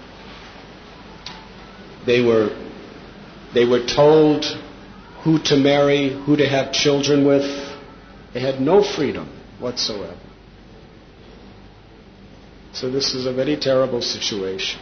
They were told who to marry, who to have children with. They had no freedom whatsoever. So this is a very terrible situation.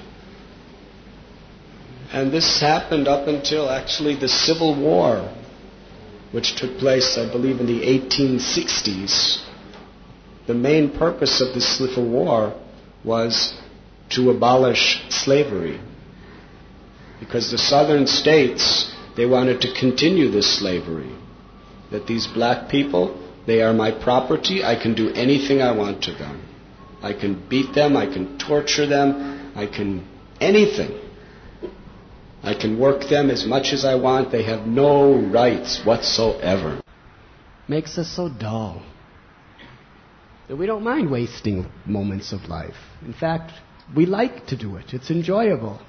And this happened up until actually the Civil War, which took place, I believe, in the 1860s. The main purpose of the Civil War was to abolish slavery. Because the southern states, they wanted to continue this slavery. That these black people, they are my property. I can do anything I want to them. I can beat them. I can torture them. I can anything. I can work them as much as I want. They have no rights whatsoever. Makes us so dull that we don't mind wasting moments of life. In fact, we like to do it. It's enjoyable.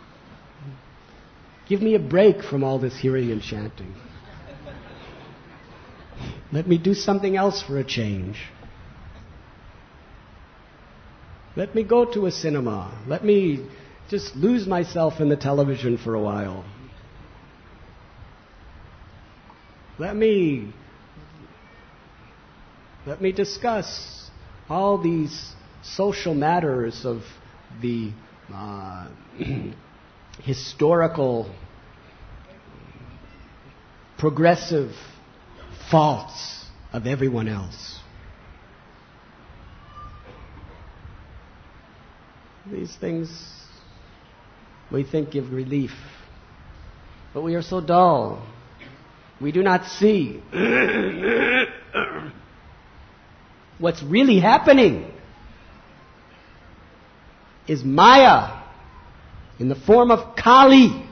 Give me a break from all this hearing and chanting. Let me do something else for a change. Let me go to a cinema. Let me just lose myself in the television for a while. Let me discuss all these social matters of the historical, progressive faults of everyone else. These things we think give relief, but we are so dull. We do not see what's really happening is Maya in the form of Kali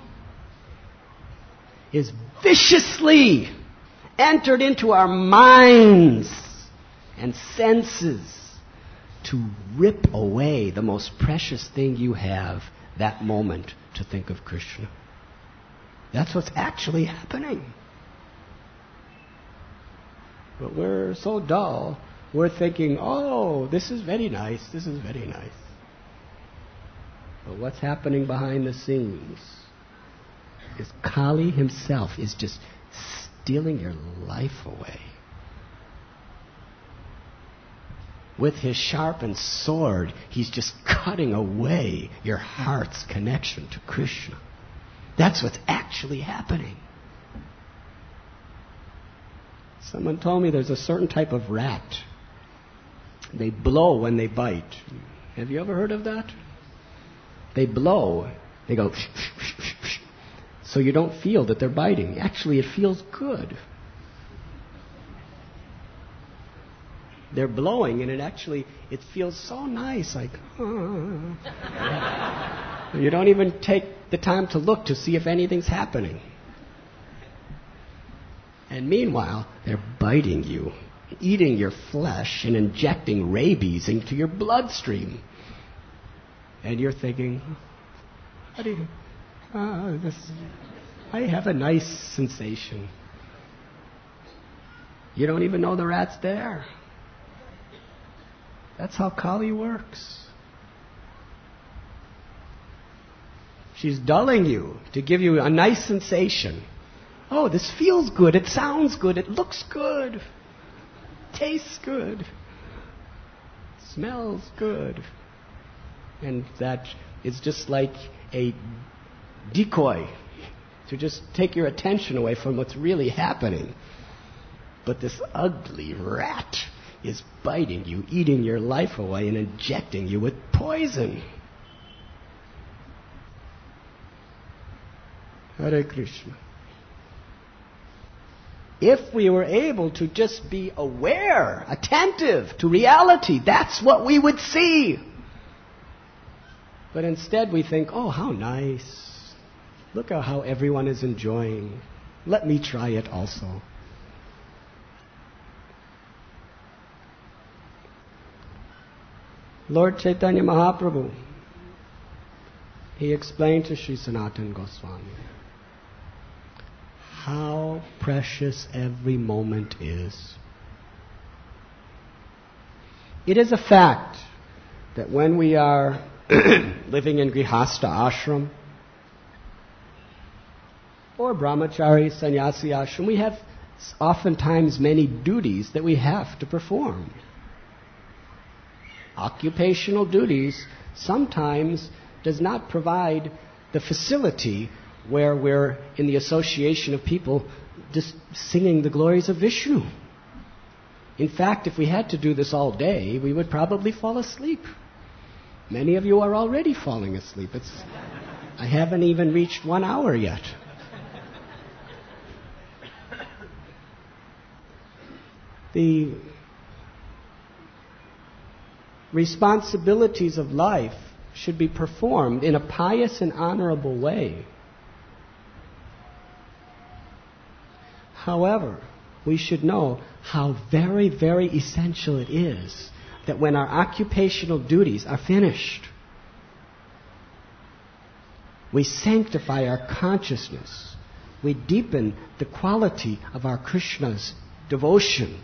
is viciously entered into our minds and senses to rip away the most precious thing you have, that moment to think of Krishna. That's what's actually happening. But we're so dull, we're thinking, oh, this is very nice, this is very nice. But what's happening behind the scenes is Kali himself is just stealing your life away. With his sharpened sword, he's just cutting away your heart's connection to Krishna. That's what's actually happening. Someone told me there's a certain type of rat. They blow when they bite. Have you ever heard of that? They blow. They go, so you don't feel that they're biting. Actually, it feels good. They're blowing, and it feels so nice, like, You don't even take the time to look to see if anything's happening. And meanwhile, they're biting you, eating your flesh, and injecting rabies into your bloodstream. And you're thinking, I have a nice sensation. You don't even know the rat's there. That's how Kali works. She's dulling you to give you a nice sensation. Oh, this feels good, it sounds good, it looks good, tastes good, smells good. And that is just like a decoy to just take your attention away from what's really happening. But this ugly rat is biting you, eating your life away, and injecting you with poison. Hare Krishna. If we were able to just be aware, attentive to reality, that's what we would see. But instead we think, oh, how nice. Look at how everyone is enjoying. Let me try it also. Lord Chaitanya Mahaprabhu, he explained to Sri Sanatana Goswami how precious every moment is. It is a fact that when we are living in Grihastha ashram or brahmachari, sannyasi ashram, we have oftentimes many duties that we have to perform. Occupational duties sometimes does not provide the facility where we're in the association of people just singing the glories of Vishnu. In fact, if we had to do this all day, we would probably fall asleep. Many of you are already falling asleep. I haven't even reached 1 hour yet. The responsibilities of life should be performed in a pious and honorable way. However, we should know how very, very essential it is that when our occupational duties are finished, we sanctify our consciousness. We deepen the quality of our Krishna's devotion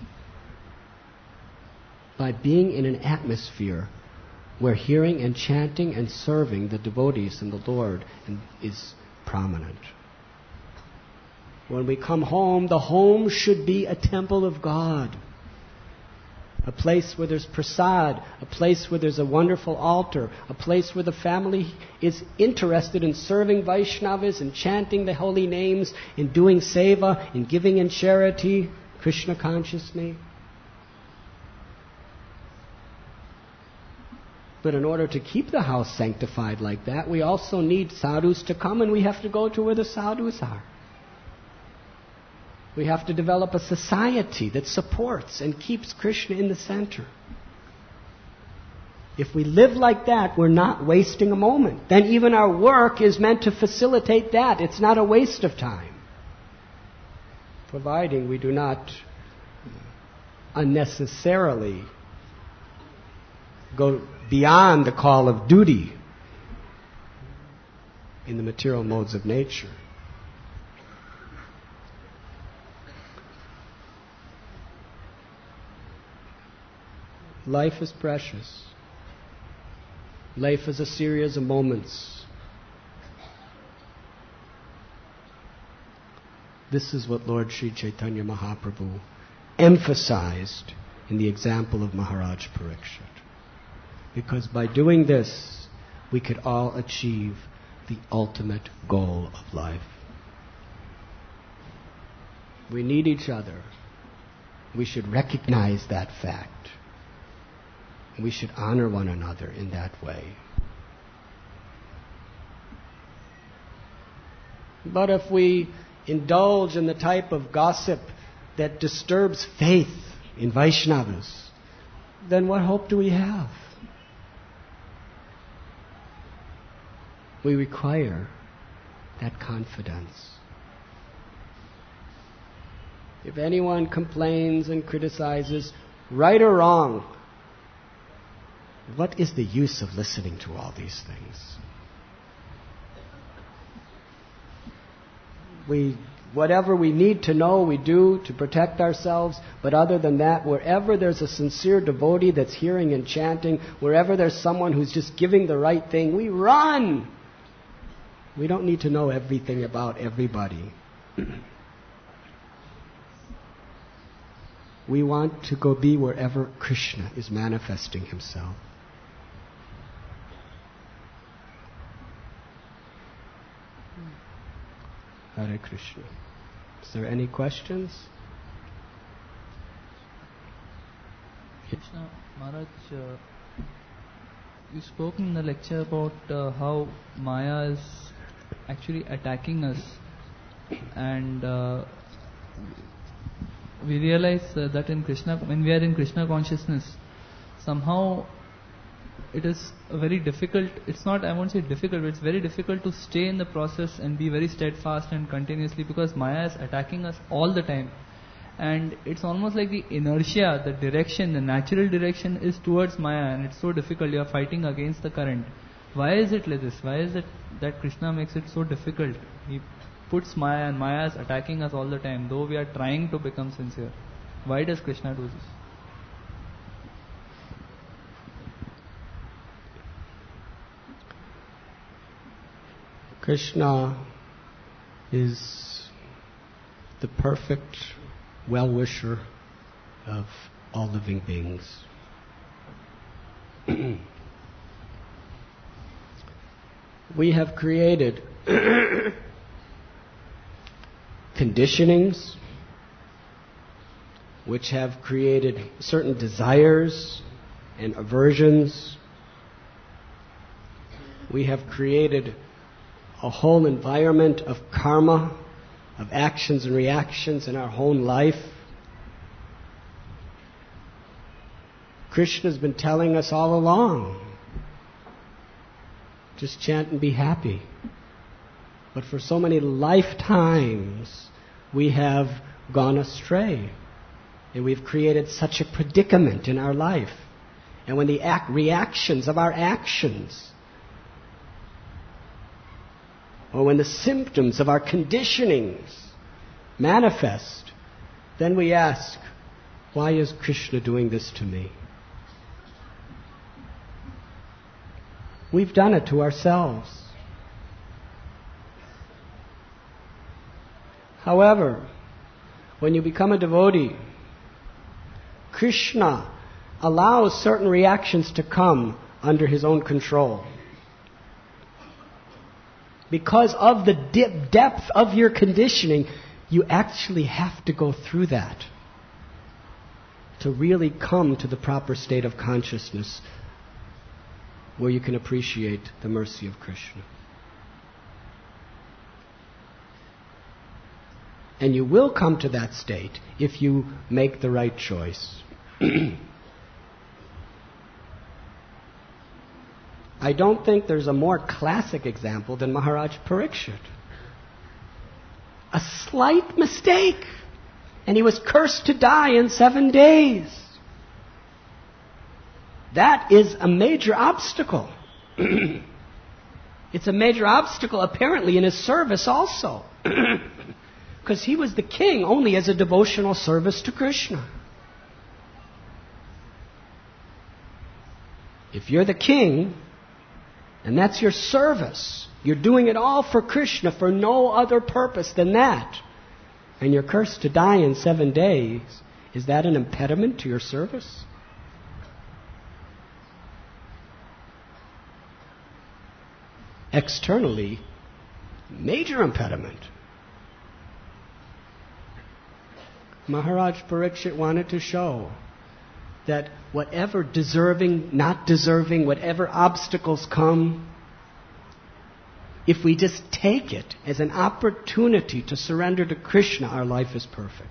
by being in an atmosphere where hearing and chanting and serving the devotees and the Lord is prominent. When we come home, the home should be a temple of God. A place where there's prasad, a place where there's a wonderful altar, a place where the family is interested in serving Vaishnavas and chanting the holy names, in doing seva, in giving in charity. Krishna consciously. But in order to keep the house sanctified like that, we also need sadhus to come, and we have to go to where the sadhus are. We have to develop a society that supports and keeps Krishna in the center. If we live like that, we're not wasting a moment. Then even our work is meant to facilitate that. It's not a waste of time. Providing we do not unnecessarily go beyond the call of duty in the material modes of nature. Life is precious. Life is a series of moments. This is what Lord Sri Chaitanya Mahaprabhu emphasized in the example of Maharaj Parikshit. Because by doing this, we could all achieve the ultimate goal of life. We need each other. We should recognize that fact. We should honor one another in that way. But if we indulge in the type of gossip that disturbs faith in Vaishnavas, then what hope do we have? We require that confidence. If anyone complains and criticizes, right or wrong, what is the use of listening to all these things? Whatever we need to know, we do to protect ourselves. But other than that, wherever there's a sincere devotee that's hearing and chanting, wherever there's someone who's just giving the right thing, we run. We don't need to know everything about everybody. We want to go be wherever Krishna is manifesting himself. Hare Krishna. Is there any questions? Krishna Maharaj, you spoke in the lecture about how Maya is actually attacking us, and we realize that in Krishna, when we are in Krishna consciousness, somehow it is very difficult. It's not, I won't say difficult, but it's very difficult to stay in the process and be very steadfast and continuously, because Maya is attacking us all the time. And it's almost like the inertia, the direction, the natural direction is towards Maya, and it's so difficult. You are fighting against the current. Why is it like this? Why is it that Krishna makes it so difficult? He puts Maya, and Maya is attacking us all the time, though we are trying to become sincere. Why does Krishna do this? Krishna is the perfect well-wisher of all living beings. We have created conditionings which have created certain desires and aversions. We have created a whole environment of karma, of actions and reactions in our own life. Krishna's been telling us all along, just chant and be happy. But for so many lifetimes, we have gone astray. And we've created such a predicament in our life. And when the reactions of our actions, or when the symptoms of our conditionings manifest, then we ask, why is Krishna doing this to me? We've done it to ourselves. However, when you become a devotee, Krishna allows certain reactions to come under his own control. Because of the depth of your conditioning, you actually have to go through that. to really come to the proper state of consciousness where you can appreciate the mercy of Krishna. And you will come to that state if you make the right choice. I don't think there's a more classic example than Maharaj Parikshit. A slight mistake, and he was cursed to die in 7 days. That is a major obstacle. It's a major obstacle apparently in his service also. Because he was the king only as a devotional service to Krishna. If you're the king, and that's your service, you're doing it all for Krishna for no other purpose than that, and you're cursed to die in 7 days, is that an impediment to your service? Externally, major impediment. Maharaj Parikshit wanted to show that whatever deserving, not deserving, whatever obstacles come, if we just take it as an opportunity to surrender to Krishna, our life is perfect.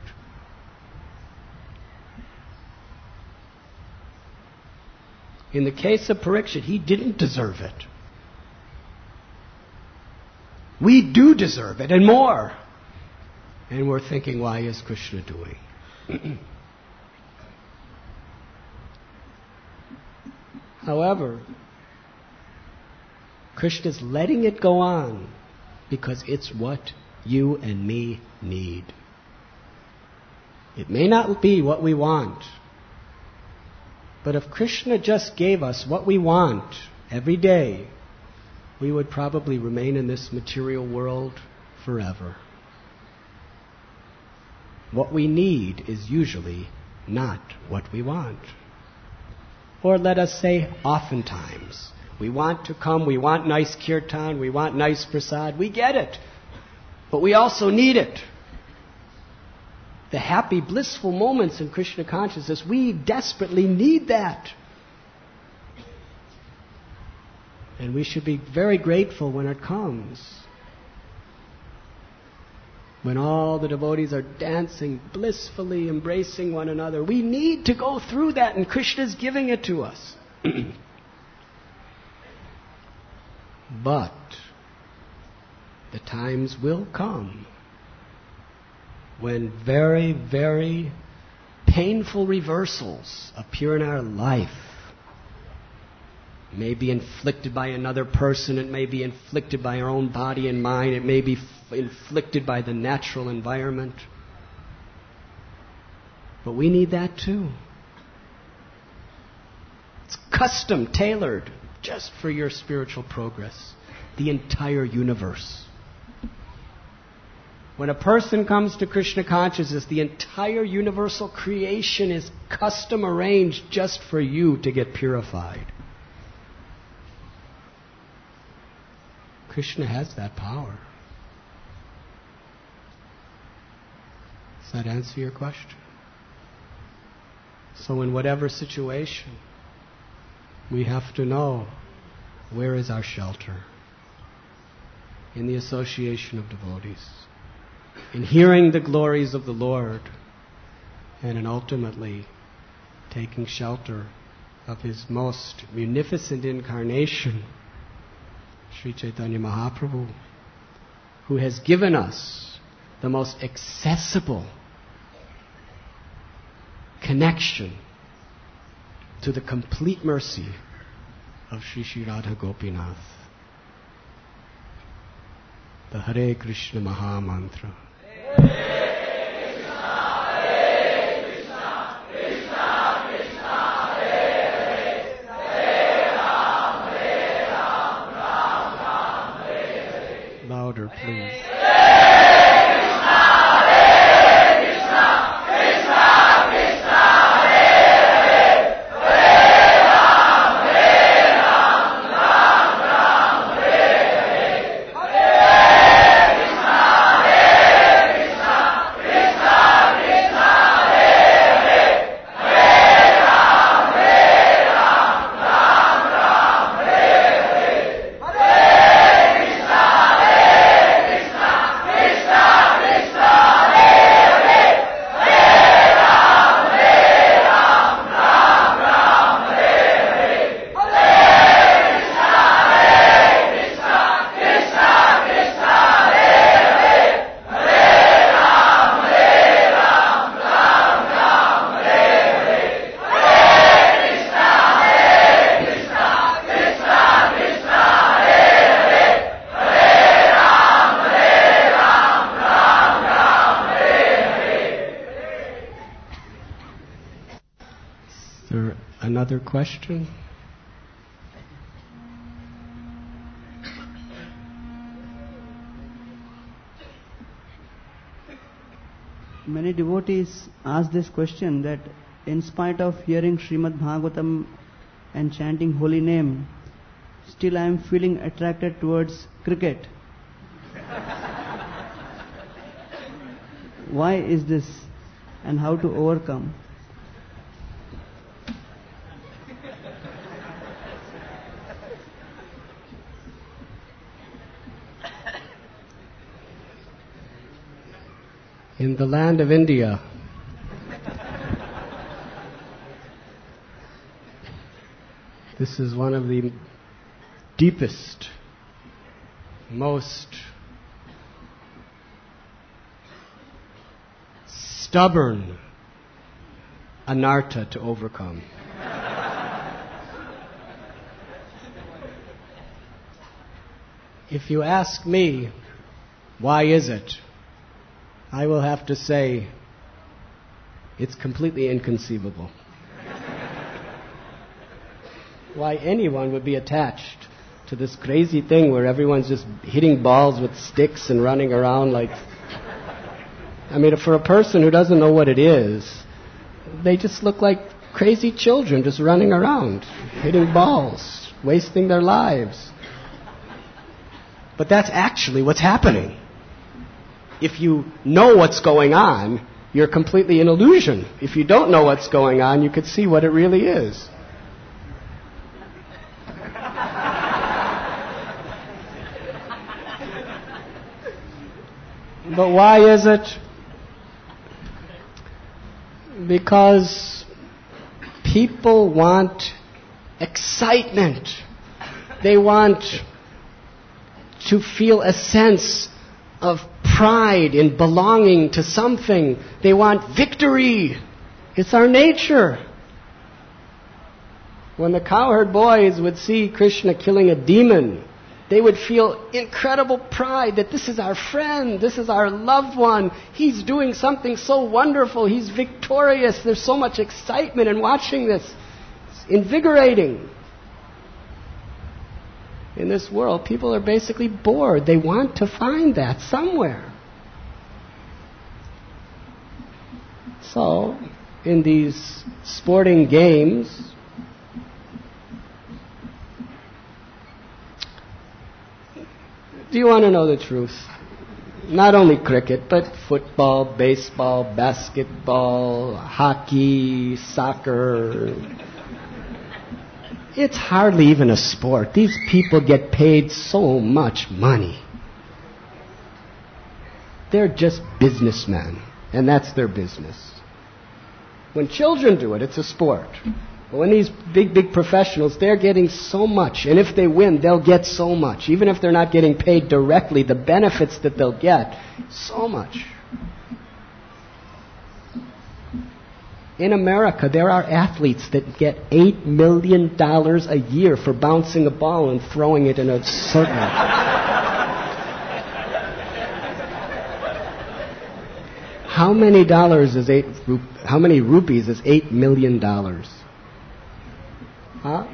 In the case of Parikshit, he didn't deserve it. We do deserve it, and more. And we're thinking, why is Krishna doing? However, Krishna's letting it go on because it's what you and me need. It may not be what we want, but if Krishna just gave us what we want every day, we would probably remain in this material world forever. What we need is usually not what we want. Or let us say, oftentimes. We want to come, we want nice kirtan, we want nice prasad, we get it. But we also need it. The happy, blissful moments in Krishna consciousness, we desperately need that. And we should be very grateful when it comes. When all the devotees are dancing, blissfully embracing one another. We need to go through that, and Krishna's giving it to us. But the times will come when very, very painful reversals appear in our life. It may be inflicted by another person, it may be inflicted by our own body and mind, it may be inflicted by the natural environment. But we need that too. It's custom tailored just for your spiritual progress. The entire universe. When a person comes to Krishna consciousness, the entire universal creation is custom arranged just for you to get purified. Krishna has that power. Does that answer your question? So in whatever situation, we have to know where is our shelter. In the association of devotees. In hearing the glories of the Lord. And in ultimately taking shelter of His most munificent incarnation, Sri Chaitanya Mahaprabhu, who has given us the most accessible connection to the complete mercy of Sri Sri Radha Gopinath. The Hare Krishna Maha Mantra. Louder, please. there another question? Many devotees ask this question, that in spite of hearing Srimad Bhagavatam and chanting holy name, still I am feeling attracted towards cricket. Why is this, and how to overcome? In the land of India, this is one of the deepest, most stubborn anartha to overcome. If you ask me, why is it? I will have to say, it's completely inconceivable. Why anyone would be attached to this crazy thing where everyone's just hitting balls with sticks and running around like... I mean, for a person who doesn't know what it is, they just look like crazy children just running around, hitting balls, wasting their lives. But that's actually what's happening. If you know what's going on, you're completely in illusion. If you don't know what's going on, you could see what it really is. But why is it? Because people want excitement. They want to feel a sense of pride in belonging to something. They want victory. It's our nature. When the cowherd boys would see Krishna killing a demon, they would feel incredible pride that this is our friend, this is our loved one. He's doing something so wonderful. He's victorious. There's so much excitement in watching this. It's invigorating. In this world, people are basically bored. They want to find that somewhere. So, in these sporting games, do you want to know the truth? Not only cricket, but football, baseball, basketball, hockey, soccer. It's hardly even a sport. These people get paid so much money. They're just businessmen, and that's their business. When children do it, it's a sport. But when these big professionals, they're getting so much, and if they win, they'll get so much. Even if they're not getting paid directly, the benefits that they'll get, so much. In America, there are athletes that get $8 million a year for bouncing a ball and throwing it in a circle. How many rupees is $8 million? Huh?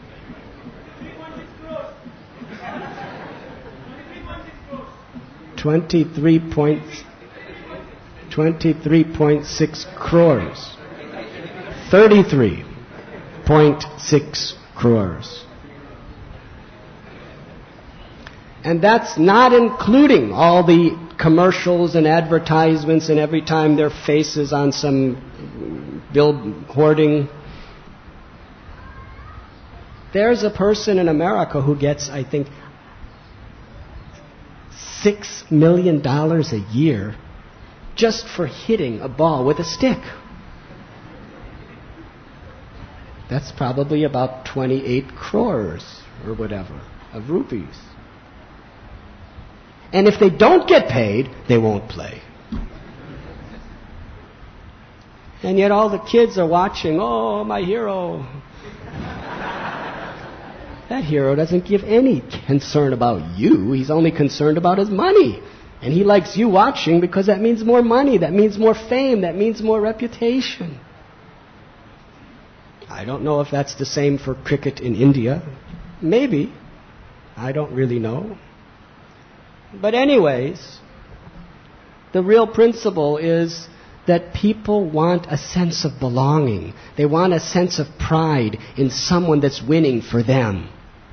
23.6 crores. 33.6 crores. And that's not including all the commercials and advertisements and every time their faces on some bill hoarding. There's a person in America who gets, I think, $6 million a year just for hitting a ball with a stick. That's probably about 28 crores or whatever of rupees. And if they don't get paid, they won't play. And yet all the kids are watching, oh, my hero. That hero doesn't give any concern about you. He's only concerned about his money. And he likes you watching because that means more money, that means more fame, that means more reputation. I don't know if that's the same for cricket in India. Maybe. I don't really know. But anyways, the real principle is that people want a sense of belonging. They want a sense of pride in someone that's winning for them.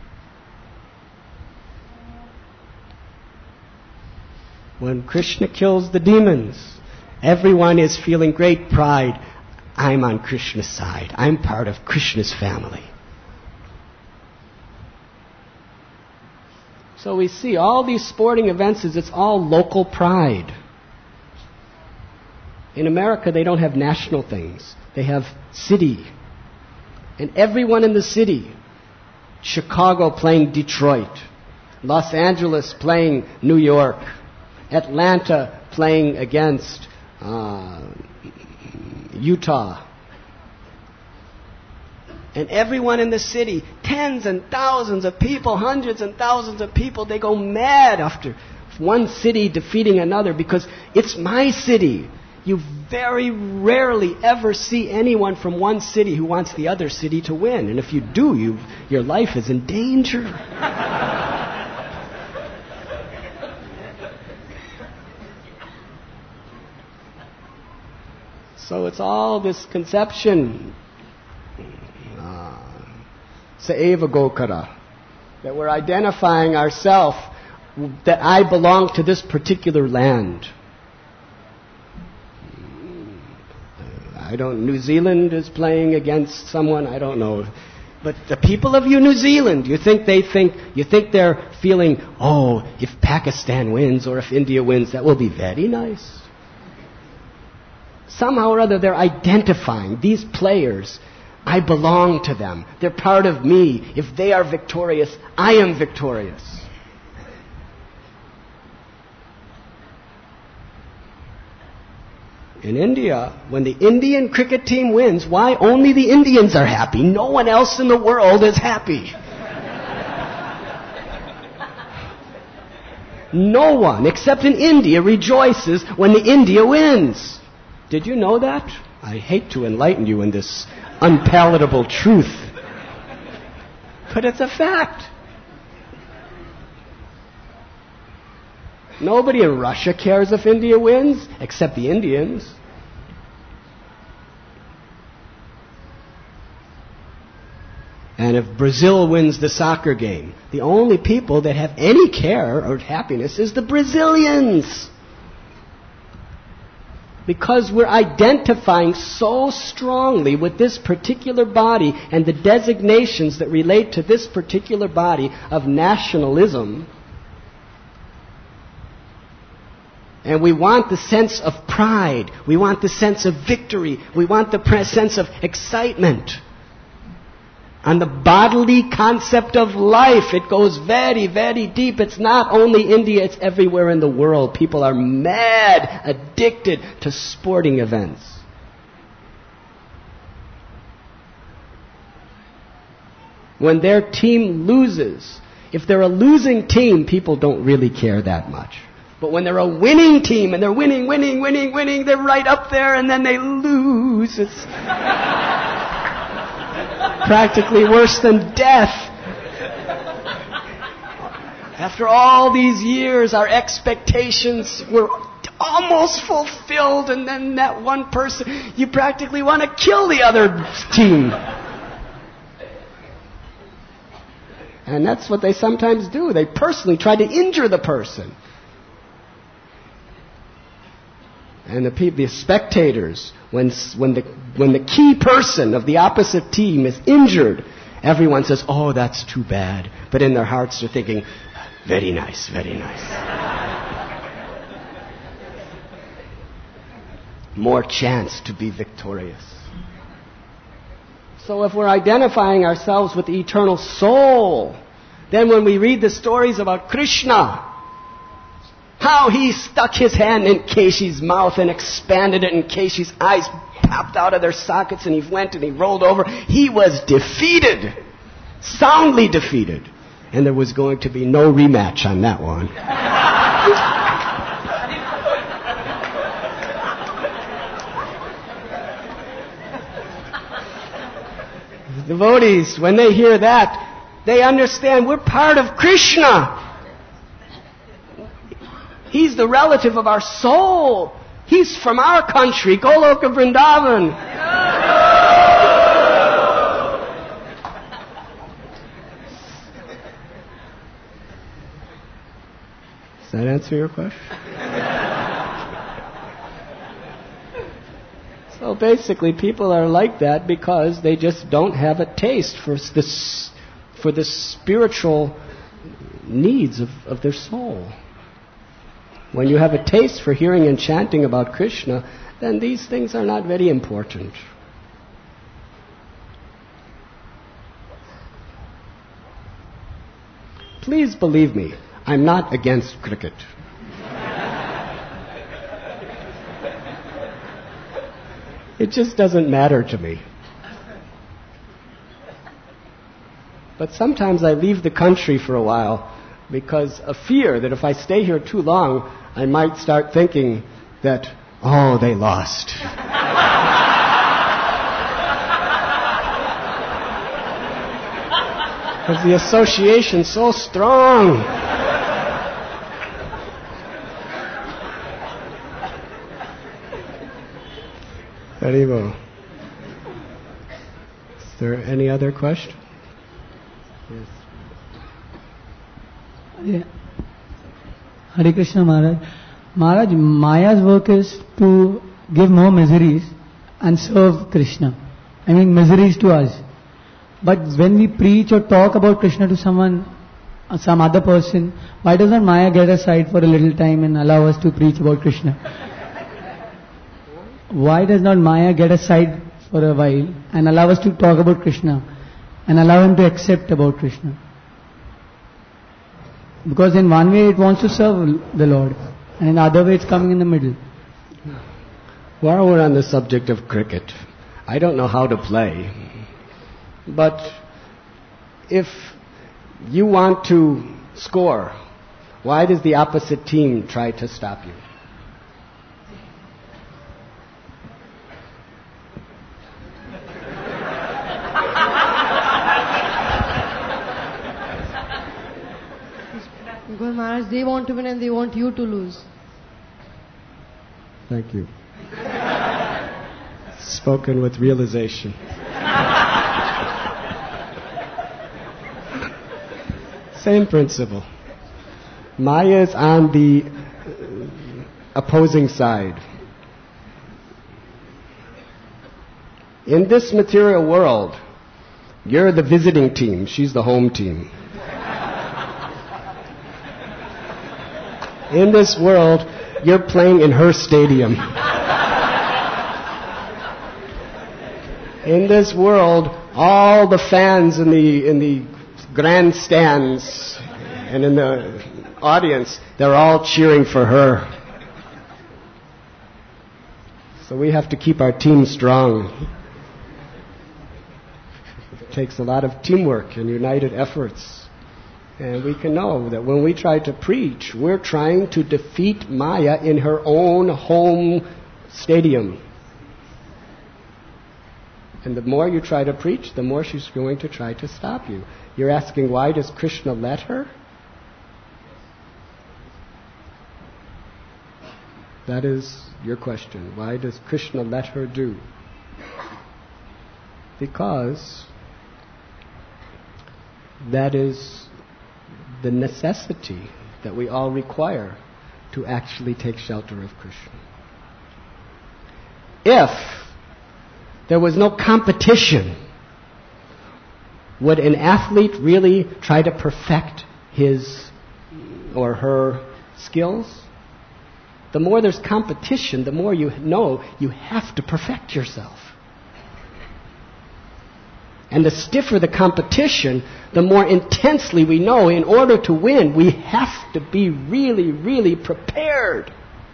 When Krishna kills the demons, everyone is feeling great pride. I'm on Krishna's side. I'm part of Krishna's family. So we see all these sporting events, it's all local pride. In America, they don't have national things. They have city. And everyone in the city, Chicago playing Detroit, Los Angeles playing New York, Atlanta playing against Utah. And everyone in the city, tens and thousands of people, hundreds and thousands of people, they go mad after one city defeating another because it's my city. You very rarely ever see anyone from one city who wants the other city to win. And if you do, your life is in danger. So it's all this conception, Saeva Gokara, that we're identifying ourselves, that I belong to this particular land. New Zealand is playing against someone, I don't know. But the people of New Zealand, you think they're feeling, oh, if Pakistan wins or if India wins, that will be very nice. Somehow or other, they're identifying these players. I belong to them. They're part of me. If they are victorious, I am victorious. In India, when the Indian cricket team wins, why only the Indians are happy? No one else in the world is happy. No one, except in India, rejoices when the India wins. Did you know that? I hate to enlighten you in this unpalatable truth. But it's a fact. Nobody in Russia cares if India wins, except the Indians. And if Brazil wins the soccer game, the only people that have any care or happiness is the Brazilians. Because we're identifying so strongly with this particular body and the designations that relate to this particular body of nationalism. And we want the sense of pride. We want the sense of victory. We want the sense of excitement. On the bodily concept of life, it goes very, very deep. It's not only India, it's everywhere in the world. People are mad, addicted to sporting events. When their team loses, if they're a losing team, people don't really care that much. But when they're a winning team and they're winning, they're right up there and then they lose. It's practically worse than death. After all these years, our expectations were almost fulfilled, and then that one person, you practically want to kill the other team. And that's what they sometimes do. They personally try to injure the person. And the spectators, when the key person of the opposite team is injured, everyone says, oh, that's too bad. But in their hearts they're thinking, very nice, very nice. More chance to be victorious. So if we're identifying ourselves with the eternal soul, then when we read the stories about Krishna, how he stuck his hand in Keshi's mouth and expanded it, and Keshi's eyes popped out of their sockets, and he went and he rolled over. He was defeated, soundly defeated. And there was going to be no rematch on that one. Devotees, when they hear that, they understand we're part of Krishna. He's the relative of our soul. He's from our country, Goloka Vrindavan. Does that answer your question? So basically, people are like that because they just don't have a taste for the spiritual needs of their soul. When you have a taste for hearing and chanting about Krishna, then these things are not very important. Please believe me, I'm not against cricket. It just doesn't matter to me. But sometimes I leave the country for a while because of fear that if I stay here too long, I might start thinking that, oh, they lost. Because the association's so strong. Haribo. Is there any other question? Yes. Yeah. Hare Krishna Maharaj. Maharaj, Maya's work is to give more miseries and serve Krishna. I mean miseries to us. But when we preach or talk about Krishna to someone, some other person, why doesn't Maya get aside for a little time and allow us to preach about Krishna? Why does not Maya get aside for a while and allow us to talk about Krishna and allow him to accept about Krishna? Because in one way it wants to serve the Lord, and in the other way it's coming in the middle. While we're on the subject of cricket, I don't know how to play, but if you want to score, why does the opposite team try to stop you? Because Maharaj, they want to win and they want you to lose. Thank you. Spoken with realization. Same principle. Maya is on the opposing side. In this material world, you're the visiting team, she's the home team. In this world, you're playing in her stadium. In this world, all the fans in the grandstands and in the audience, they're all cheering for her. So we have to keep our team strong. It takes a lot of teamwork and united efforts. And we can know that when we try to preach, we're trying to defeat Maya in her own home stadium. And the more you try to preach, the more she's going to try to stop you. You're asking, why does Krishna let her? That is your question. Why does Krishna let her do? Because that is the necessity that we all require to actually take shelter of Krishna. If there was no competition, would an athlete really try to perfect his or her skills? The more there's competition, the more you know you have to perfect yourself. And the stiffer the competition, the more intensely we know in order to win, we have to be really, really prepared.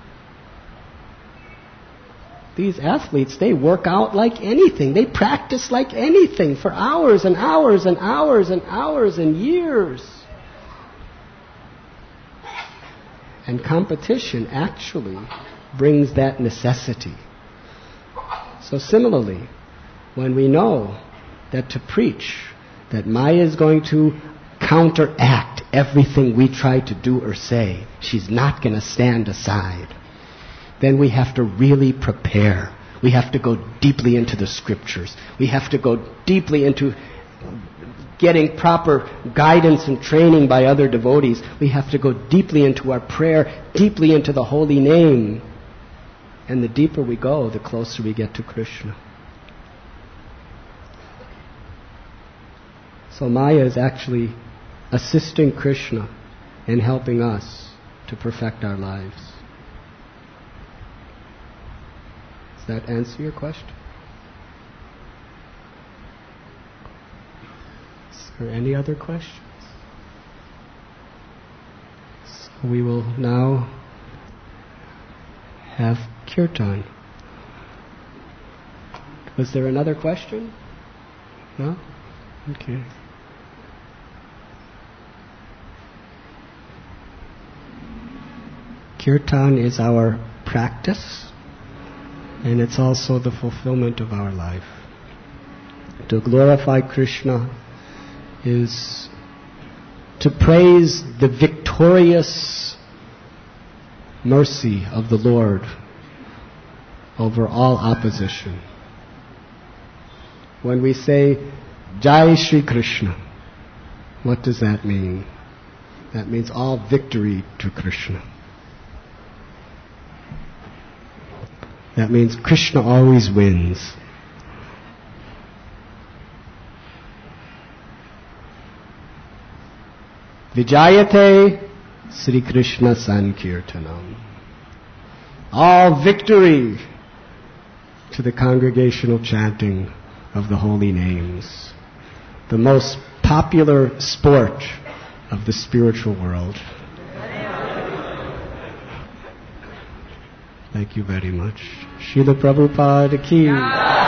These athletes, they work out like anything. They practice like anything for hours and hours and hours and hours and years. And competition actually brings that necessity. So similarly, when we know that to preach that Maya is going to counteract everything we try to do or say, she's not going to stand aside, then we have to really prepare. We have to go deeply into the scriptures. We have to go deeply into getting proper guidance and training by other devotees. We have to go deeply into our prayer, deeply into the holy name. And the deeper we go, the closer we get to Krishna. So Maya is actually assisting Krishna in helping us to perfect our lives. Does that answer your question? Is there any other questions? So we will now have kirtan. Was there another question? No? Okay. Kirtan is our practice, and it's also the fulfillment of our life. To glorify Krishna is to praise the victorious mercy of the Lord over all opposition. When we say Jai Shri Krishna, what does that mean? That means all victory to Krishna. That means Krishna always wins. Vijayate Sri Krishna Sankirtanam. All victory to the congregational chanting of the holy names. The most popular sport of the spiritual world. Thank you very much. Srila Prabhupada ki.